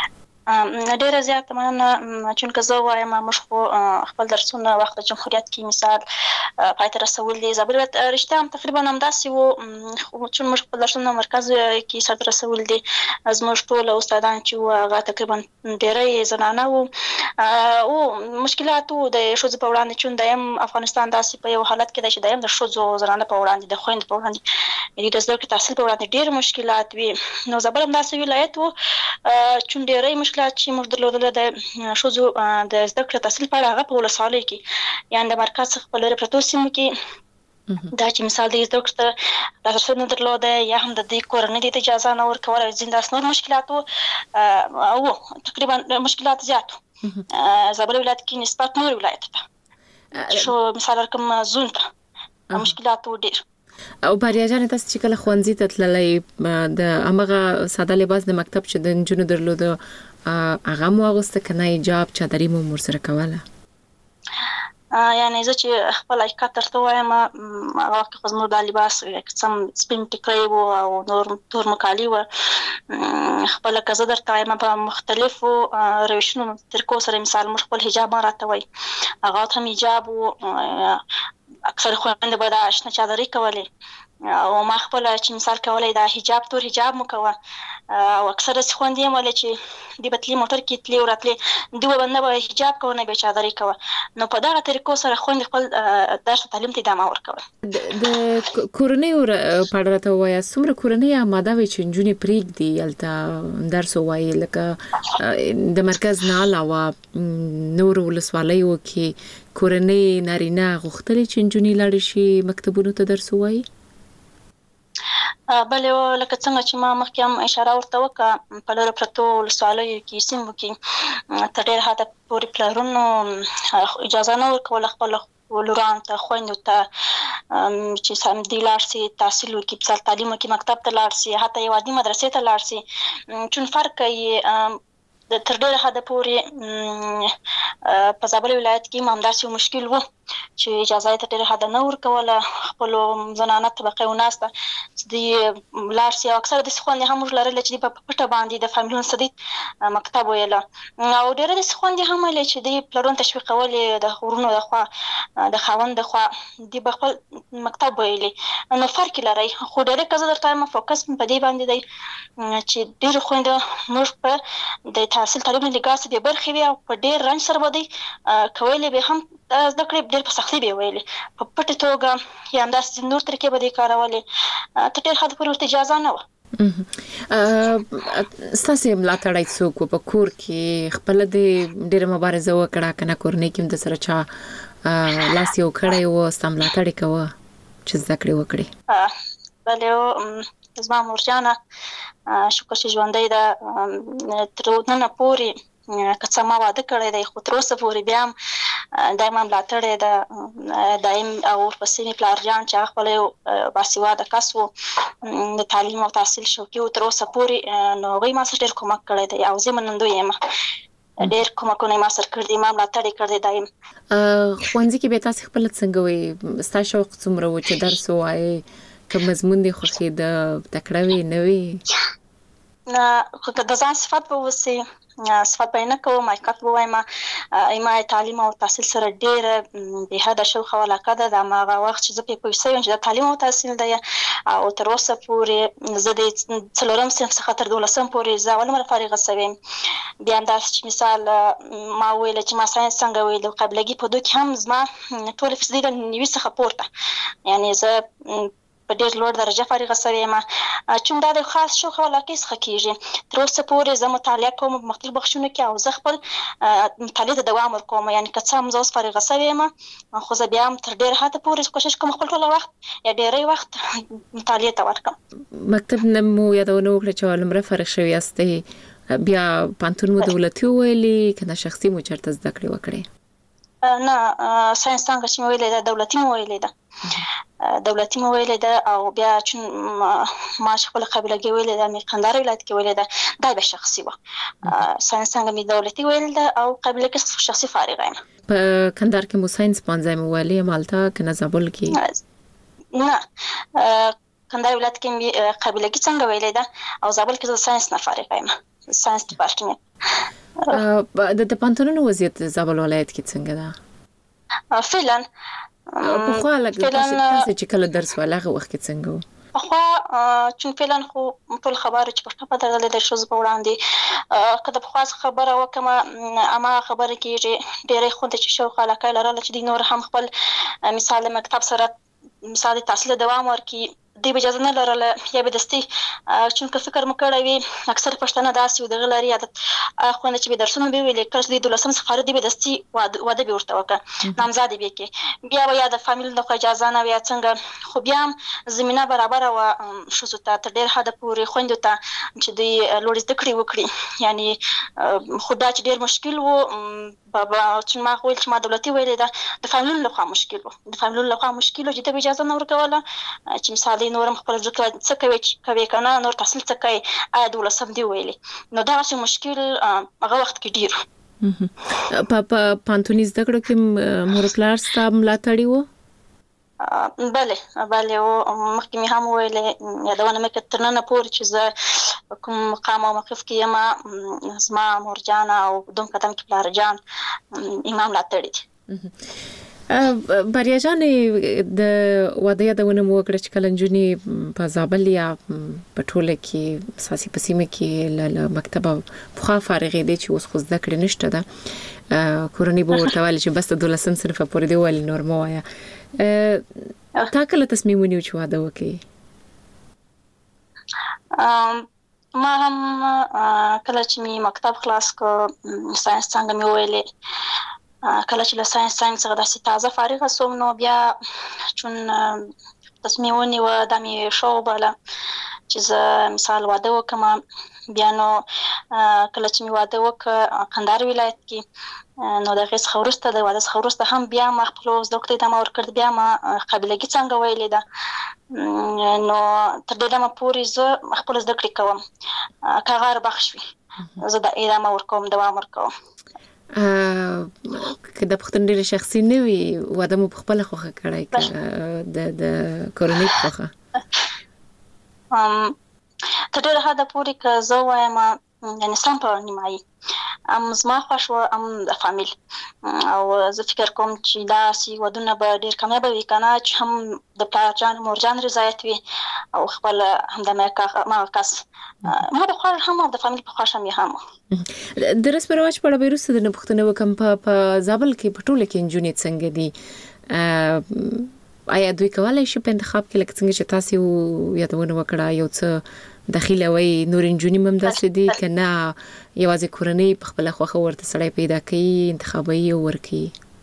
Speaker 7: ډیره زیاته مننه چې زه وایم موږ خو خپل درسونه وخت جمهوریت کې مثال پای ته رسول دي زابل ولایت رښتیا هم تقریبا همداسې وو چې موږ خپل درسونه مرکز کې سره رسول دي زموږ ټول استادان چې هغه تقریبا ډیره زنانه وو او مشکلات د ښځو په وړاندې چې دایم افغانستان داسې په یو حالت کې دی چې دایم د ښځو زنانه په وړاندې د خویندو په وړاندې د زده کړې تحصیل په وړاندې ډېر مشکلات وي نو زابل همداسې ولایت وو چې ډېری مشکلات چې موږ درلودل د ښځو د زده کړې تحصیل په اړه هغه په ولسوالیو کې یعنې د مرکز څخه په لرې پرتو سیمو کې دا چې مثال د زده کړې لاسرسی نه درلوده یا هم د دې کورنۍ د اجازه نه ورکوله ځینې داسې نور مشکلات وو تقریبا مشکلات زیات زابل ولایت کې نسبت نور ولایت ته شو مثال ورکم زون ته مشکلات و ډېر
Speaker 6: او باریا جان تاسو چې کله ښوونځي ته تللې د هغه ساده لباس د مکتب چې د نجونو درلوده هغه مو اغوسته کنه حجاب چادرې مو ورسره کوله
Speaker 7: یعنی زه چې خپل حقیقت درته وایم هغه وخت خو زموږ د لباس سم سپین ټیکری و او نور تور مکالي و خپل که زه درته وایم په مختلفو روشونو طریقو سره مثال موږ خپل حجاب ما راته وایي هغه هم حجاب و اکثر خویندې به دا شنه چادرې کولې او ما خپل چې مثال کولای دا حجاب تور حجاب مو کوه او اکثر خویندې هم ولې چې د بتلې موټر کې تلې وراتلې دوی باندې به حجاب کوو نه به چادرې کوه نو په دغه طریقو سره خویندې خپل درس تعلیم ته ادامه ورکوه
Speaker 6: د کورنۍ په اړه راته وایه څومره کورنۍ آماده وي چې نجونې پرېږدي هلته درس ووایي لکه د مرکز نه علاوه نورو ولسوالیو کې کورنۍ نارینه غوښتلې چې نجونې لاړې شي مکتبونو ته درس ووایي
Speaker 7: بلې لکه څنګه چې ما مخکې هم اشاره ورته وکړه په لرو پرتو ولسوالیو کې سیمو کې تر ډېر حده پورې پلرونو اجازه نه ورکوله خپلو لورانو ته خویندو ته چې سمدي لاړ شي تحصیل وکړي مثال تعلیم وکړي مکتب ته لاړ شي حتی یو عادي مدرسې ته لاړ شي چون فرق کوي تر ډېره حده پورې په زابل ولایت کې همداسې مشکل و چې اجازه یې تر ډېره حده نه ورکوله خپلو زنانه طبقې وناسته چې دوی لاړ شي او اکثره داسې خویندې هم موږ لرلې چې دوی په پټه باندې د فامیلونو سره مکتب ویله او ډېرې داسې خویندې هم ویلې چې دوی پلرونه تشویقولې د ورونو د خوا د خاوند د خوا دوی به خپل مکتب ویلې نو فرق لري خو ډېرې که زه درته وایم فوکس په دې باندې دی چې ډېرې خویندې موږ په د تحصیل تعلیم له لګاسې د برخې وي او په ډېر رنج سره به دوی کولی به هم زده کړې ډېر په سختۍ به یې ویلې په پټه توګه یا همداسې نور طریقې به دوی کارولې تر ډېر حده پورې ورته اجازه نه وه
Speaker 6: ستاسې ملاتړی څوک و په کور کې خپله د ډېره مبارزه وکړه که نه کورنۍ کې هم د سره چا لاس یو کړی و ستا ملاتړ یې کوه چې زده کړې وکړې
Speaker 7: بلې زما مورجانه شکر چې ژوندۍ ده تر ننه پورې که څه ما واده کړی دی خو تر اوسه پورې بیا هم دایم ملاتړ یې ده دایم او ورپسې مې پلار جان چې هغه خپله یو باسواده کس و د تعلیم او تحصیل شوقي و تر اوسه پورې نو هغوی ما سره ډېر کومک کړی دی او زه منندوی یم ډېر کومکونه یې ما سره کړي دي ما ملاتړ یې کړی دایم
Speaker 6: ښوونځي کې بیا تاسې خپله څنګه وې ستا شوق څومره و چې درس ووایې که مضمون دې خوښېده تکړه وې نه وې
Speaker 7: خو که د ځان صفت به اوسي صفت به یې نه کوم حقیقت به وایم ما تعلیم او تحصیل سره ډېره بېحده شوق او علاقه ده د هماغه وخت چې زه پرې پوه شوې یم چې دا تعلیم او تحصیل دی او تر اوسه پورې زه د 4م صنف څخه تر 12م پورې زه اول عمره فارغه شوې یم بیا همداسې چې مثال ما وویله چې ما ساینس څنګه ویل قابلګي په 2 کې هم زما ټولې فیصدي له 90 څخه پورته یعنې زه په ډېر لوړ درجه فارغه شوې یم چون دا د خاص شوق او علاقې څخه کېږي تر اوسه پورې زه مطالعه کوم په مختلفو بخشونو کې او زه خپل مطالعې ته دوام ورکوم یعنې که څه هم زه اوس فارغه شوې یم خو زه بیا هم تر ډېره حده پورې کوشش کوم خپل ټوله وخت یا ډېری وخت مطالعې ته ورکړم
Speaker 6: مکتب نه مو یادونه وکړه چې اول عمره فارغ شوې یاستئ بیا پوهنتون مو دولتي وویلې که نه شخصي مو چېرته زده کړې وکړې
Speaker 7: نه ساینس څانګه چې مې ویلې ده دولتي مې ویلې ده دولتي مې ویلې ده او بیا چون ما خپله قابلګي ویلې ده مې کندهار ولایت کې ویلې ده دا به شخصي وه ساینس څانګه مې دولتي ویلې ده او قابلګي شخصي فارغه یم
Speaker 6: په کندهار کې مو ساینس پوهنځی مو ویلې همالته که نه زابل کې
Speaker 7: نه کندهار ولایت کې مې قابلګي څنګه ویلې ده او زابل کې زه ساینس نه فارغه یم ساينس ډپارټمنټ.
Speaker 6: د پانتونونو وضعیت زابل ولایت کې څنګه ده؟
Speaker 7: فعلا
Speaker 6: په خو لګ تاسو چې کله درس ولاغه وخت کې څنګه و؟
Speaker 7: خو چې فعلا خو ټول خبره چې په خپل درغلي د شوز په وړاندې کله په خاص خبره وکم اما خبره کېږي ډېرې خو د چې شو خلک لرل چې د نور هم خپل مثال مکتب سره مثال تحصیل دوام ورکي دی به اجازه نه لرله یا به دستي چې فکر مکړی وي اکثر پښتنه داسې د غلاري عادت خو نه چې به درسونه به ویل کړه د دولسم څخه دی به دستي واده به ورته وکړه نامزاد به کې بیا یا د فامیل د اجازه نه وي څنګه خو بیا زمينه برابر او شوزو ته تر ډېر حد پورې خويندو ته چې د لوړ زده کړې وکړي یعنی خدا چې ډېر مشکل وو بابا چې ما خو چې ما دولتي ویلې ده د فامیل له خوا مشکل وو د فامیل له خوا مشکل چې د اجازه نه ورکوله چې مثال نورم خپل ځکه څه کوي کنه نور تحصیل څه کوي د ولسم دی ویلي نو دا څه مشکل هغه وخت کې ډیر
Speaker 6: په پانتونیز دغړو کې مور پلار ستاب ملاتړي وو
Speaker 7: بله او مخکې مې هم ویلې یادونه مې کترنه نه پور چې زه کوم مقام او موقف کې یم زما مور جان او دوم قدم کې پلار جان امام ملاتړي
Speaker 6: بریا جان د واده یادونه مو وکړه چې کله نجونې په زابل یا په ټوله کې اساسي پسیمه کې له مکتبه په فارغې دي چې اوس خو زده کړې نشته ده کورنۍ به ورته وایي چې بس د 12 صنف پورې دی ول نور مو وایا تا کله تصمیم ونیو چې واده وکړي
Speaker 7: ما هم کله چې می مکتب خلاص کو ساينس څنګه مې ویلې کله چې له ساينس څخه داسې تازه فارغه سوم نو بیا چون تصمیم ونیو د مې شو بل چې زه مثال واده وکم بیا نو کله چې می واده وک قندهار ولایت کې نو د غیس خورسته د واده خورسته هم بیا ما خپل زده کړې د ما ورکړ بیا ما قابلیت څنګه ویلې ده نو تر دې دمه پورې زه خپل زده کړې کوم کاغار بخښوي زه د ادامه ورکوم دوام ورکوم
Speaker 6: که د پښتون ډېر شخصي نه وي واده مو خپل خوخه کړای د کورنۍ خوخه
Speaker 7: تر ډېر حد پورې که زه وایم یعنی سم په نیمایي زما خوښ و د فامیل او زه فکر کوم چې دا سی ودونه به ډېر کامیاب وي کنه چې هم د پلار جان مور جان رضایت وي او خپل هم د ما کس ما د خور هم د فامیل په خوښ هم هم
Speaker 6: د رسم رواج په اړه بیرسته د پښتنو وکم په زابل کې په ټوله کې انجونې څنګه دي آیا دوی کولای شي په انتخاب کې لکه څنګه چې تاسو یادونه وکړه یو څه داخله وي نور انجونې هم داسې دي کنه یوازې کورنۍ په خپل خوخه ورته سړی پیدا کوي انتخابي ورکی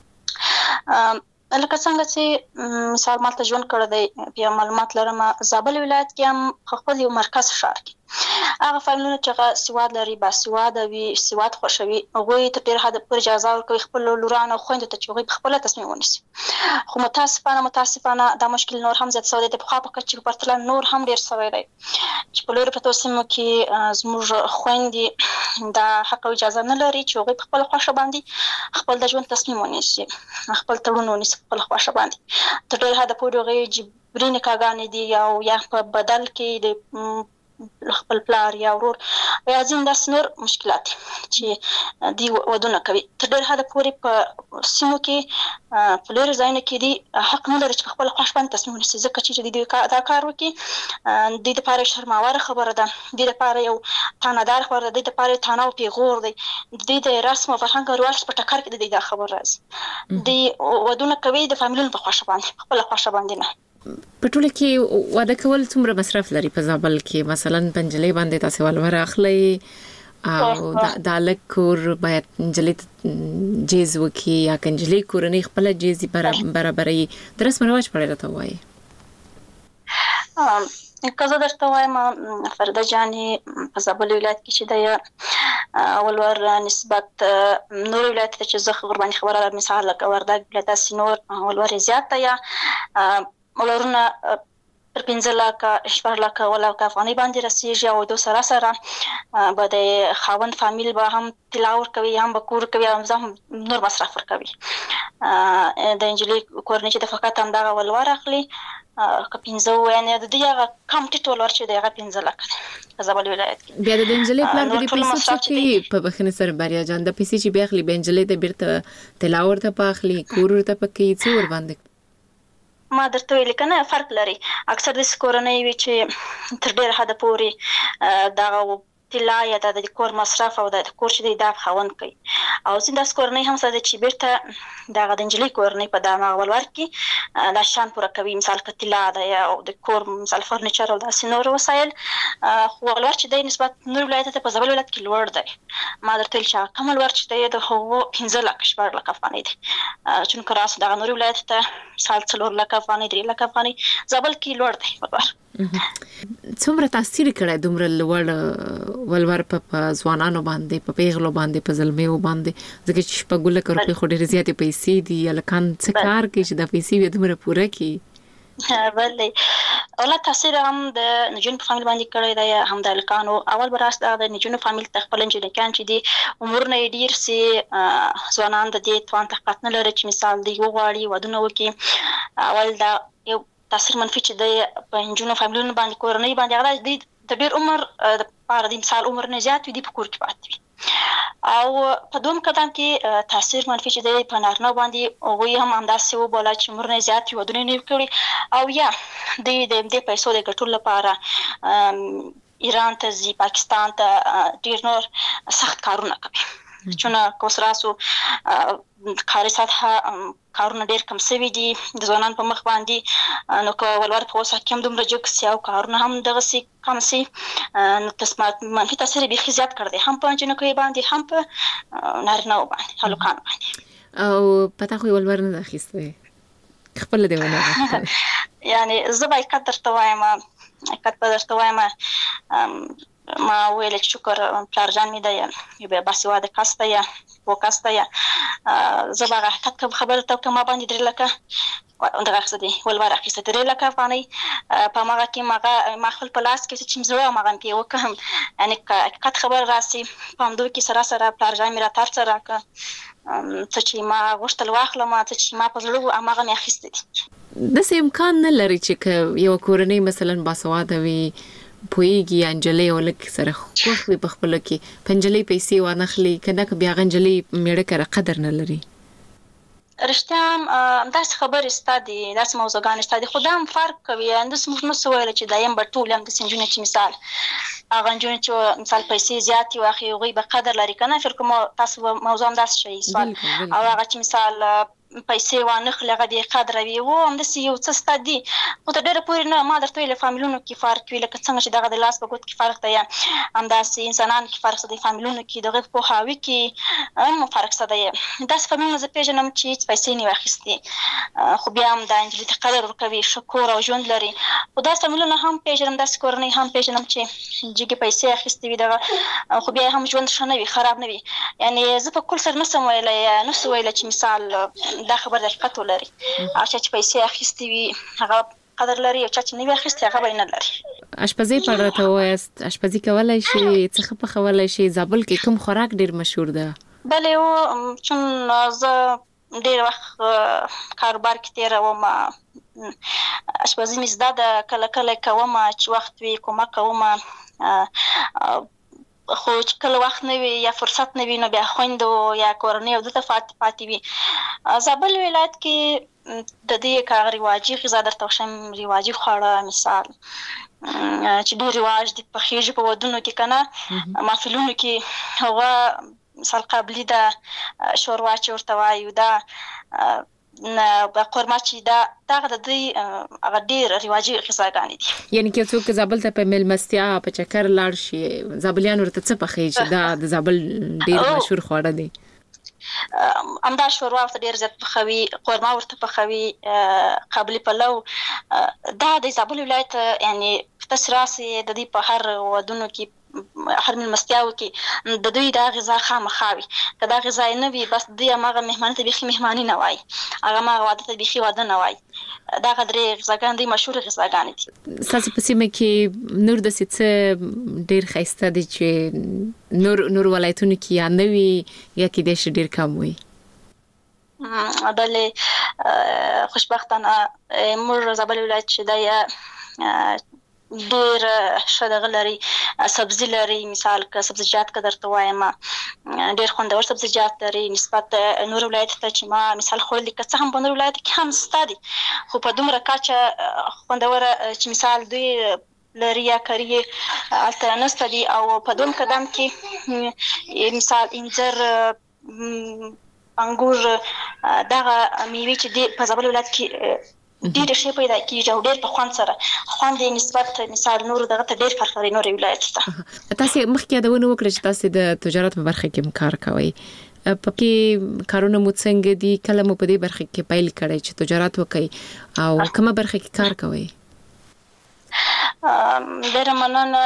Speaker 7: لکه څنګه چې مثال مالته ژوند کړی دی بیا معلومات لرم زابل ولایت کې هم خپل یو مرکز شهر کې هغه فامیلونه چې سواد لري با سواد وي سواد خوشوي هغه ته ډېر حد پر اجازه ورکوي خپل لورانو خويند ته چې خپل تصمیم ونیسي خو متاسفانه دا مشکل نور هم زیات سوي د په خاطر چې پرتل نور هم ډېر سوي دی چې په لور په توسمو کې زموږ خويندې دا حق او اجازه نه لري چې هغه خپل خوښه باندې خپل د ژوند تصمیم ونیسي خپل تړون ونیسي خپل خوښه باندې تر ډېر حد پورې هغه جبري نکاحګانې دي یا په بدل کې د خپل پلار یا ورور یا ځین داس نور مشکلات چې دی ودونه کوي تر ډېر حد پورې په سیمو کې په لور ځایونه کې دی حق نه لري چې خپل خوښ باندې تصمیم ونیسي ځکه چې د دا کار وکړي د لپاره شرماوره خبره ده د لپاره یو تاندار خبره ده د لپاره تانا او پیغور دی د رسم او فرهنګ او رواج په ټکر کې د خبر راځي د ودونه کوي د فامیلونو په خوښ باندې خپل خوښ باندې نه
Speaker 6: په ټوله کې واده کول څومره مصرف لري په زابل کې مثلا پنځلې باندې تاسو ولور اخلي او د الکور باید انجلې جیز وکي یا کنجلې کورنۍ خپل جیزي برابرې درس مرواج پړې راته وایي
Speaker 7: کزه درته وایم فرده جاني په زابل ولایت کې چې د اولور نسبت نور ولایت ته چې زه قرباني خبره مثال لکه وردګ ولایت سينور اولور زیاته یا ولورونه پر 15 لک 14 لک ولا افغاني باندې رسیږي او د سره به د خاوند فامیل به هم تلاور کوي هم به کور کوي هم نور مصرف کوي د انجلي کورنۍ چې د فقط هم دا ولور اخلي 15 یعنی د دې هغه کم ټیټ ولور چې دی هغه 15 لک په زابل ولایت کې.
Speaker 6: بیا د انجلۍ پلان په دې پیسو چې په بخنه سره بریا جان د پیسې چې بیا خلی بنجلې د بیرته تلاور ته پاخلی کورور ته پکې څو ور باندې
Speaker 7: ما درته ویل کنه فرق لري. اکثر د کورنۍ وی چې تر ډیره حد پورې دا تلا یا د کور مصرف او د کور چې د خاوند کوي او څنګه د کورنۍ هم سره چې بیرته د غدنجلي کورنۍ په دامه ولور کې د شان پوره کوي. مثال کتلا د یا د کور مثال فرنیچر او د سينور وسایل خو ولور چې د نسبت نور ولایت ته په زابل ولایت کې لوړ دی. ما درته چې کوم ولور چې د هو 15 لک شپږ لک افغانۍ دي چې کراس د نور ولایت ته سال 4 لک افغانۍ 3 لک افغانۍ زابل کې لوړ دی ولور.
Speaker 6: څومره تاثیر کړی دومره لوړ ولور په ځوانانو باندې په پیغلو باندې په زلمیو باندې ځکه چې په ګوله کړو خو ډېر زیاتې پیسې دي الکان څه کار کوي چې د پیسې دومره پوره کړي.
Speaker 7: بلې اوله تاثیر هم د نجونو په فامیل باندې کړی دی هم د الکانو. اول براست د نجونو فامیل خپل انجنیران چې دي عمر نه ډیر سي ځوانان د دې توان طاقت نه لري چې مثال دی وغواړي ودونه وکي. اول دا یو تاثیر منفي چې د پنځونو فامیلونو باندې کورنۍ باندې هغه د ډیر عمر د پاره د مثال عمر نه زیات وي په کور کې پاتې وي. او په دوم قدم کې تاثیر منفي چې د پنارنه باندې هغه هم انداسې وبوله چې عمر نه زیات وي ودونه نه کړي او یا د پیسو د ګټلو لپاره ایران ته ځي پاکستان ته ډیر نور سخت کارونه کوي. چونه کوسراسو کاري سطح کارونه ډیر کم شوي دي د ځوانان په مخ باندې نو که ولور په اوسه کې هم دومره جګ سي او کارونه هم دغه سي کم سي نو تسمات منفي تاثیر به زیات کړ دي هم په جنو کې باندې هم په نارینه باندې هلوکان باندې
Speaker 6: او پتا خو ولور نه اخیسته خپل دی ونه
Speaker 7: یعنی زبای قدر توایم ما ویل چې شکر پلارجان می دی یو به باسواده کاسته یا وکاسته زبا حقیقت خبر ته کوم باندې درې لکه اندغه خسدي ولور اخیسته درې لکه فانی په ماغه کې ما خپل پلاس کې چې مزړه ماغه کې وکم یعنی حقیقت خبر راسي پاندو کې سره پلارجان می را تر سره کا چې ما غوښتل واخله ما چې ما په زړه اماغه می اخیسته
Speaker 6: د سې امکان نه لري چې یو کورنۍ مثلا باسواده وي پویږي انجلۍ ولک سره خوخ وي په خپل کې پنجلۍ پیسې وانخلي کنه که بیا غنجلۍ میړه کړه قدر نه لري.
Speaker 7: رښتیا داس خبر استادي داس موضوعګان استادي خدام فرق کوي اندس موږ نو سوال چې دایم به ټول هم د سنجونه چې مثال اغه جون چې مثال پیسې زیات واخی غي به قدر لري کنه فر کوم تاسو موضوع هم داس شي سوال او هغه چې مثال پیسې وانخلي هغه به قدر وي و هم د یو څه استادي خو ته ډېر پوری نه ما درته ویل فامیلونو کې فرق وی لکه څنګه چې دغه د لاس په ګوت کې فرق دی هم داس انسانان کې فرق دی فامیلونو کې دغه په هاوی کې هم فرق دی داس فامیلونو ز پیژنم چې پیسې نه واخیستي خو بیا هم د انجلۍ قدر ورکوي شکر او ژوند لري خو داس فامیلونو هم پیژنم داس کورنۍ هم پیژنم چې جګې پیسې اخیستي وي دغه خو بیا هم ژوند ښه نه وي خراب نه وي یعنی زه په کل سره نسم ویلای چې مثال دا خبر د حقیقت ولري او چې پیسې اخیستي وي هغه قدر لري او چې نه اخیستي هغه به نه لري.
Speaker 6: اشپزي پړه ته وایست اشپزي کولای شي څه په خولای شي زابل کې کوم خوراک ډیر مشهور ده؟
Speaker 7: بله او چون زه ډیر وخت کاروبار کې تیروم اشپزي مې زده ده کله کله کوم چې وخت وي کومه کوم خو چې کله وخت نه وي یا فرصت نه وي نو بیا خويندو یا کورنۍ او د تفاتی وي. زابل ولایت کې د دې کار رواجي غذا درته شم رواجي خواړه مثال چې ډېر رواج دي په خېج په ودونو کې کنه محفلونو کې هغه مثال قبلي دا شوروا چې ورته وایو دا نه قورمه چې دا د دې هغه ډېر رواجي غذاګانې دي
Speaker 6: یعنی کې څوک زابل ته په ملمستیا په چکر لاړ شي زابلیان ورته څه پخې چې دا د زابل ډېر مشهور خواړه دي
Speaker 7: امدا شوروا ورته ډېر زیات پخوي قورمه ورته پخوي قبلي پلو دا د زابل ولایت یعنی تسراسي د دې په هر ودونو کې هر ملمستیاو کې د دوی دا غذا خامخاوي کدا غذا نه وي بس د هغه مهمان ته بيخي مهماني نه وای هغه ما واده ته بيخي واده نه وای دا غدرې غذاګان دي مشهور غذاګان دي.
Speaker 6: تاسو په سیمه کې نور د څه ډیر خسته دي چې نور ولایتونو کې یا نوي یا کې د ډیر کم وي
Speaker 7: بلې خوشبختانه موږ زابل ولایت چې د ډېر شدغه لري سبزی لري مثال که سبزیجات که درته وایم ډېر خوندور سبزیجات لري نسبت نور ولایت ته چې ما مثال خوړلي که څه هم په نور ولایت کې هم شته دي خو په دومره کچه خوندوره چې مثال دوی لري یا کری هلته نشته دي او په دویم قدم کې مثال انځر انګور دغه میوې چې په زابل ولایت کې ډېر شي پیدا کیږي او ډېر په خوند سره خوند نسبت مثال نور دغه ته ډېر فرق لري نور ولایت ته.
Speaker 6: تاسو مخکې یادونه وکړه چې تاسو د تجارت په برخه کې کار کوئ پکې کارونه مو څنګه دي کله مو په دې برخه کې پیل کړی چې تجارت وکړئ او کومه برخه کې کار کوئ؟
Speaker 7: ډېره مننه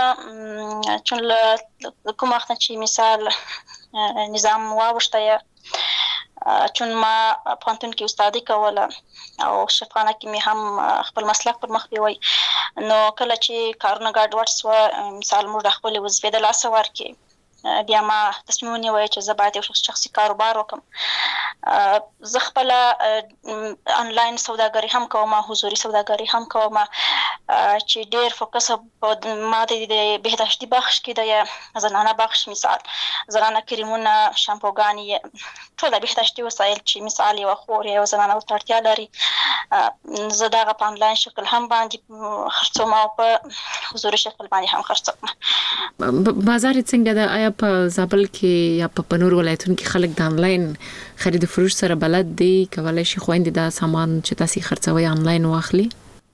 Speaker 7: چې کوم وخت چې مثال نظام واوښته چون ما پوهنتون کې استادي کوله او شفاخانه کې مې هم خپل مسلک پر مخ بیوي نو کله چې کارونه ګډوډ سو مثال موږ د خپل وظیفې د لاسه ورکړي بیا ما تصمیم ونیوی چې زه باید یو شخصي کاروبار وکړم زه خپل انلاین سوداګري هم کوم حضوري سوداګري هم کوم چې ډېر فوکس ما د بهداشتي بخش کې د زنانه بخش مثال زنانه کریمونه شامپوګانې ټول بهداشتي وسایل چې مثال یو خور یو زنانه ورته لري زه دغه په انلاین شکل هم باندې خرڅوم او په حضوري شکل باندې هم خرڅوم.
Speaker 6: بازار څنګه د آیا په زابل کې یا په نور ولایتونو کې خلک د انلاین خرید فروش سره بلد دي کولای شي خويندې دا سامان چې تاسو خرڅوي انلاین واخلي؟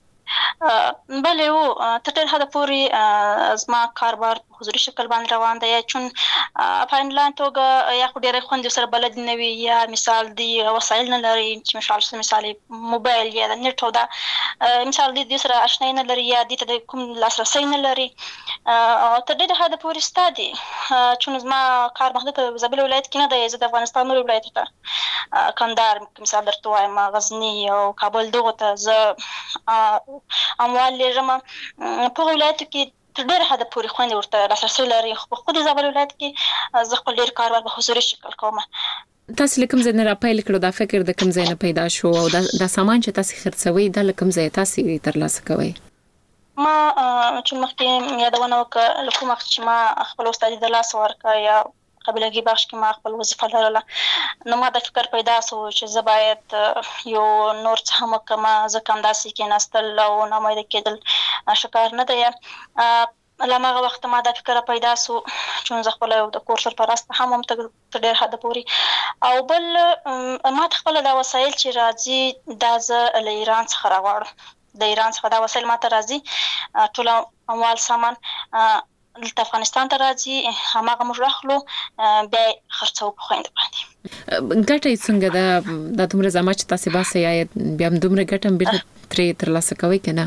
Speaker 7: بله او تر ډېر حده پورې زما کاروبار په حضوري شکل باندې روان دی چون په انلاین توګه یا خو ډېرې خوندې سره بلد نه وي یا مثال دی وسایل نه لري چې مثال موبایل یا د نت او دا مثال دی سره آشنایي نه لري یا د کوم لاسرسي نه لري تر ډېر حده پورې ستادي چون زما کار مخکې په زابل ولایت کې نه دی زه د افغانستان نور ولایت ته کندهار مثال درته وایم غزني او کابل دغه ته زه اموال لرم په ولایت کې تر ډېر حده پورې خوندې ورته لاسرسي لري خو خو د زابل ولایت کې زه خپل ډېر کاروبار په حضوري شکل کوم.
Speaker 6: تاسو کوم ځای نه راپیل کړو دا فکر د کوم ځای نه پیدا شو او دا سامان چې تاسو خرڅوي د کوم ځای تاسو ترلاسه کوئ؟
Speaker 7: ما چې مخکې یادونه وکړه له کوم وخت چې ما خپل استادي د لاسه ورکړه یا قبلګي بخش کې ما خپل وظیفه لرله نو ما د فکر پیدا شو چې زه باید یو نور څه هم کوم زه کوم داسې کې نستل او نه مې کېدل شکار نه دی لمغه وخت ما د فکر پیدا شو چې زه خپل د کورس پرسته هم تر ډېر حد پورې او بل ما خپل د وسایل چې راځي د ز له ایران څخه راوړم د ایران څخه دا وسایل ماته راځي ټول اموال سامان دلته افغانستان ته راځي هماغه موږ راخلو بیا خرڅو په خويند باندې.
Speaker 6: ګټه څنګه د دومره زما چې تاسو باسي یا بیا دومره ګټم بیرته ترې ترلاسه کوي کنه؟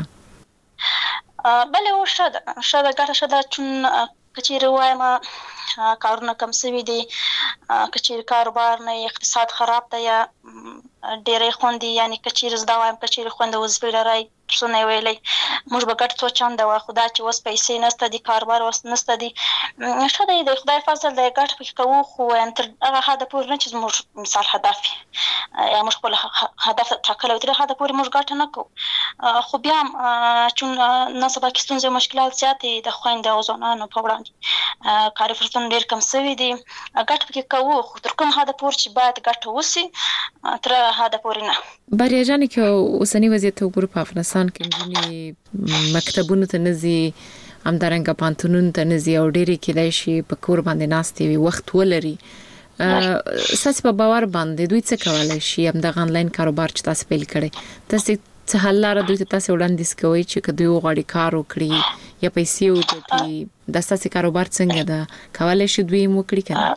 Speaker 7: بله او شاده ګټه شاده چون کچېر وایم کارونه کم سوي دي کچېر کاروبار نه اقتصاد خراب دی یا ډېرې خوندې یعنی کچېر زدا وایم کچېر خوند وظیفه لري څونه ویلې موږ به ګټ څو چنده وا خدا چې وس پیسې نسته دي کاروبار وس نسته دي شته د خدای فضل د ګټ پکې کوو خو تر هغه حد پورې نه چې موږ مثال هدف یا موږ خپل هدف ټاکلو تر حد پورې موږ ګټ نه کوو خو بیا چون نن سبا کې ستونزې مشکلات زیاتې د خويند او ځوانانو په وړاندې کاري فرصتونه ډېر کم شوي دي ګټ پکې کوو خو تر کوم حد پورې چې باید ګټ وسی تر حد پورې نه.
Speaker 6: بریا جان کې اوسنی وضعیت وګورو په افغانستان کې ځینې مکتبونو ته نزي همدارنګه پانتونونو ته نزي او ډېری کېدای شي په کور باندې ناستې وي وخت ولري ساس په باور باندې دوی څه کولای شي همدغه انلاین کاروبار چې تاسو پیل کړي تاسو څه حل لاره دوی تاسو وړاندیز کوي چې کدی وغواړي کار وکړي یا پیسې وګټي د تاسو کاروبار څنګه ده کولای شي دوی مو کړی کنه؟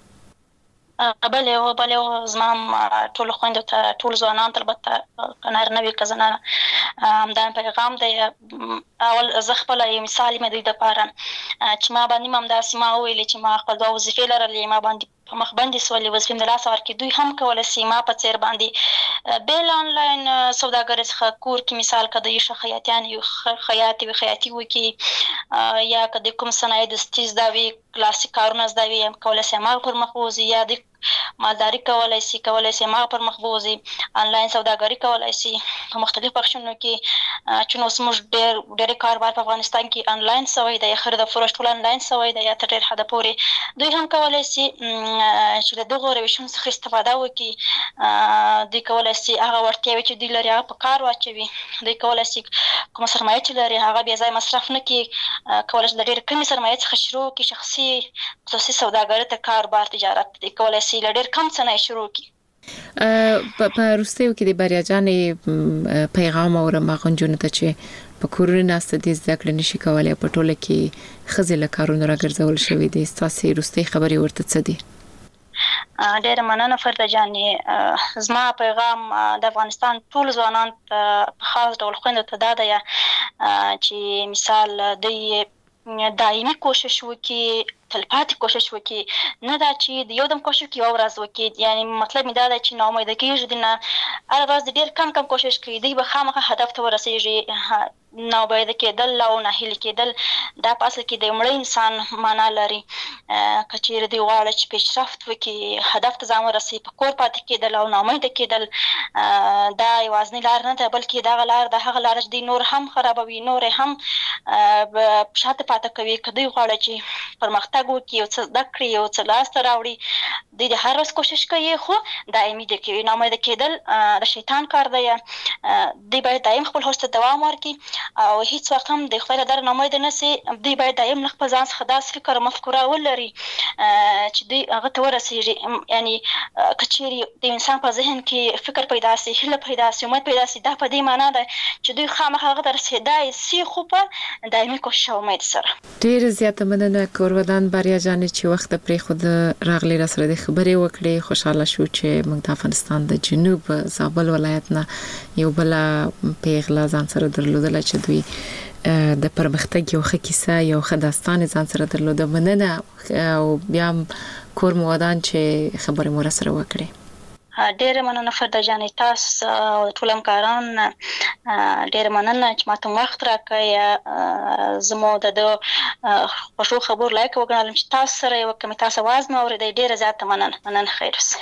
Speaker 7: بله زمام ټول خويندو ته ټول ځوانان البته کنار نه وي کزنه دا پیغام دی اول زه خپل یو مثال مې د لپاره چې ما باندې مم داسې ما ویل چې ما خپل وظیفه لرلې ما باندې په مخ باندې سولې وظیفه د لاس ورکې دوی هم کولای شي ما په چیر باندې بیل انلاین سوداګر څخه کور کې مثال کده یو خیاطیان یو خیاطي وکي یا کده کوم صنایع د ستیز دا وی کلاسیک کارونه زده وی کولای شي ما پر مخوزي یا د مالداري کولای شي ما پر مخ بوزي انلاین سوداګري کولای شي په مختلفو بخشونو کې چې نو موږ ډېر کاروبار په افغانستان کې انلاین سوی دی خرید او فروش ټول انلاین سوی دی یا تر ډېر حده پورې دوی هم کولای شي چې له دغو روشونو څخه استفاده وکړي دوی کولای شي هغه وړتیاوې چې دوی لري هغه په کار واچوي دوی کولای شي کومه سرمایه چې لري هغه بې ځایه مصرف نه کړي کولای شي د ډېرې کمې سرمایې څخه شروع کړي شخصي خصوصي سوداګري ته کاروبار تجارت دوی کولای شي له ډېر کم څه نه شروع کړي
Speaker 6: په روسیو کې د بریا جانې پیغام اورم غونډونه ته چې په کورونو ناسته د زده کړې نشي کولای په ټوله کې خزې له کارونو راګرځول شوې دي ستاسو روسي خبري ورته څه دي
Speaker 7: ډېر مننه فرده جانې زما پیغام د افغانستان ټول ځوانان ته په خاص ډول خويندو ته دا دی چې مثال دوی دایمي کوشش وکړي تلپاتې کوشش وکړي نه دا چې د یو دم کوشش کوي او ورځ وکړي یعنی مطلب می دا دی چې ناامید کېږي نه هر ورځ ډېر کم کوشش کوي دوی به خامخا هدف ته ورسېږي ناامید کېدل او ناهیلي کېدل دا په اصل کې د مړ انسان معنا لري که چېرې دوی غواړي چې پیشرفت وکړي هدف ته ځان ورسوي په کور پاتې کېدل او ناامید کېدل دا یوازینۍ لار نه ده بلکې دغه لار د هغه لار چې دوی نور هم خرابوي نور هم شاته پاتې کوي که دوی غواړي چې پرمختګ وکړي یو څه زده کړي یو څه لاسته راوړي دوی د هر ورځ کوشش کوي خو دایمي دې کوي ناامید کېدل د شیطان کار دی دوی باید دایم خپل هوش ته دوام ورکړي او هیڅ وخت هم د خپل در نامید نه سي دوی باید دایم نه خپل ځان څخه داس فکر مفکوره ولري چې دوی هغه ته ورسېږي یعنی کچېري د انسان په ذهن کې فکر پیدا سي هیله پیدا سي امید پیدا سي دا په دې معنی ده چې دوی خامخا هغه ته رسېدای سي خو په دایمي کوشش او امید سره
Speaker 6: ډېر زیاته مننه کورودان بریا جانې چې وخت پرې خود راغلي را سره د خبرې وکړې خوشاله شو چې موږ د افغانستان د جنوب زابل ولایت نه یو بل پیغله ځان سره درلودل چې دوی د پرمختګ یو ښه کیسه یو ښه داستان ځان سره درلوده مننه او بیا کور مو ودان چې خبرې مو سره وکړي
Speaker 7: ډېر مننه فرده جانې تاسو او ټول همکاران ډېر مننه چې ماته وخت راکړی زموږ د خوشو خبر لایک وګڼم چې تاسو سره یو کمی تاسو आवाज مو اورېدې ډېر زیاته مننه خیر اوسئ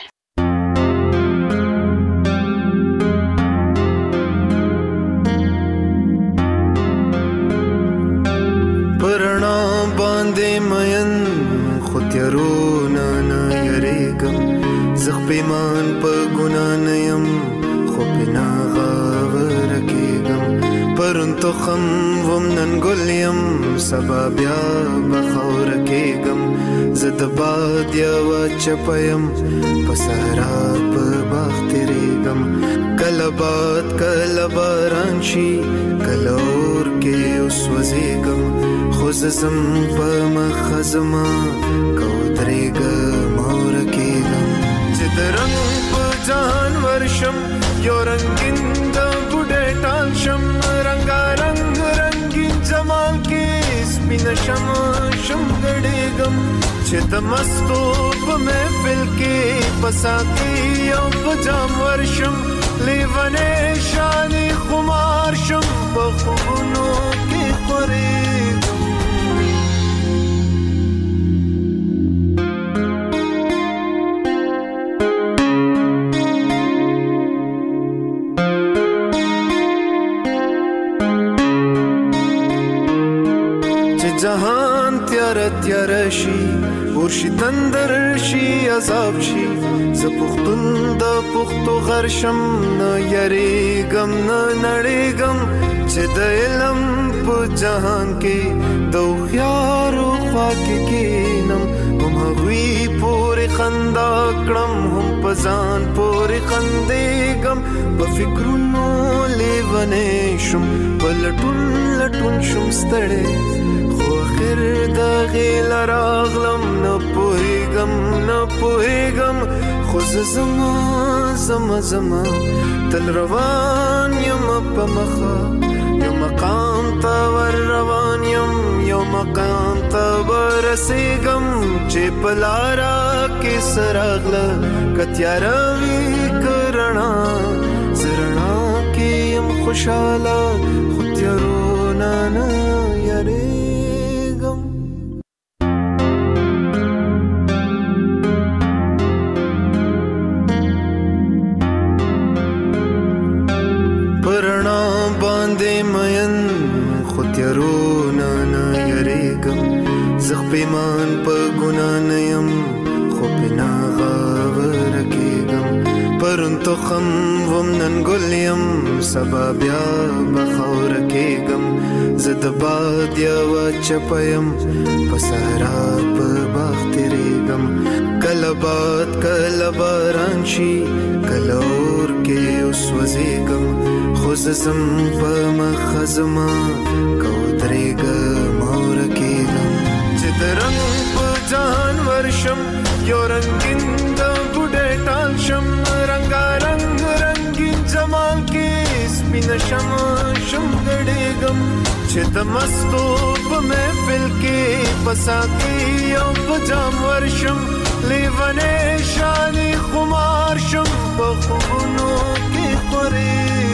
Speaker 8: پرنا باندې مین خو تیارونه نه یریږم زه پیمان په ګناه نه یم خو پې نه غاوره کېږم پرون تخم وم نن ګل یم سبا بیا به خاوره کېږم زه د باد یوه چپه یم په صحرا په باغ تېرېږم کله باد کله باران شي کله اور کې وسوځېږم خو زه ځم په مخه زما که ودرېږم او ورکېږم چې د رنګ په جهان ورشم یو رنګین د بوډۍ ټال شم رنګارنګ رنګین جمال کې سپینه شم ګډېږم چې د مستو په محفل کې په ساقي او په جام ورشم لیونی شانې خمار شم په خوبونو کې خورېږم جهان تیار شي ورشي تندر شي عذاب شي زه پښتون د پښتو غرشم نه یریږم نه نړېږم چې د علم په جهان کې د هوښیارو خوا کې کښېنم هم هغوی پورې خندا کړم هم په ځان پورې خندېږم په فکرونو لیونی شم په لټون شم ستړی خیر د غیل راغلم نه پوهېږم خو زه زما تل روان یم په مخه یو مقام ته ور روان یم یو مقام ته ورسېږم چې په لاره کې څه راغله که تیاره وي که رڼا زه رڼا کې یم خوشحاله خو تیارونه نه یارېږم خو تیارونه نه یریږم زه پیمان په ګناه نه یم خو پې نه غاوره کېږم پرون تخم وم نن ګل یم سبا بیا به خاوره کېږم زه د باد یوه چپه یم په صحرا په باغ تېرېږم کله باد کله باران شي کله اور کې وسوځېږم خو زه ځم په مخه زما که ودرېږم او ورکېږم چې د رنګ په جهان ورشم یو رنګین د بوډۍ ټال شم رنګارنګ رنګین جمال کې سپینه شم ګډېږم چې د مستو په محفل کې په ساقي او په جام ورشم لیونی شانې خمار شم په خوبونو کې خورېږم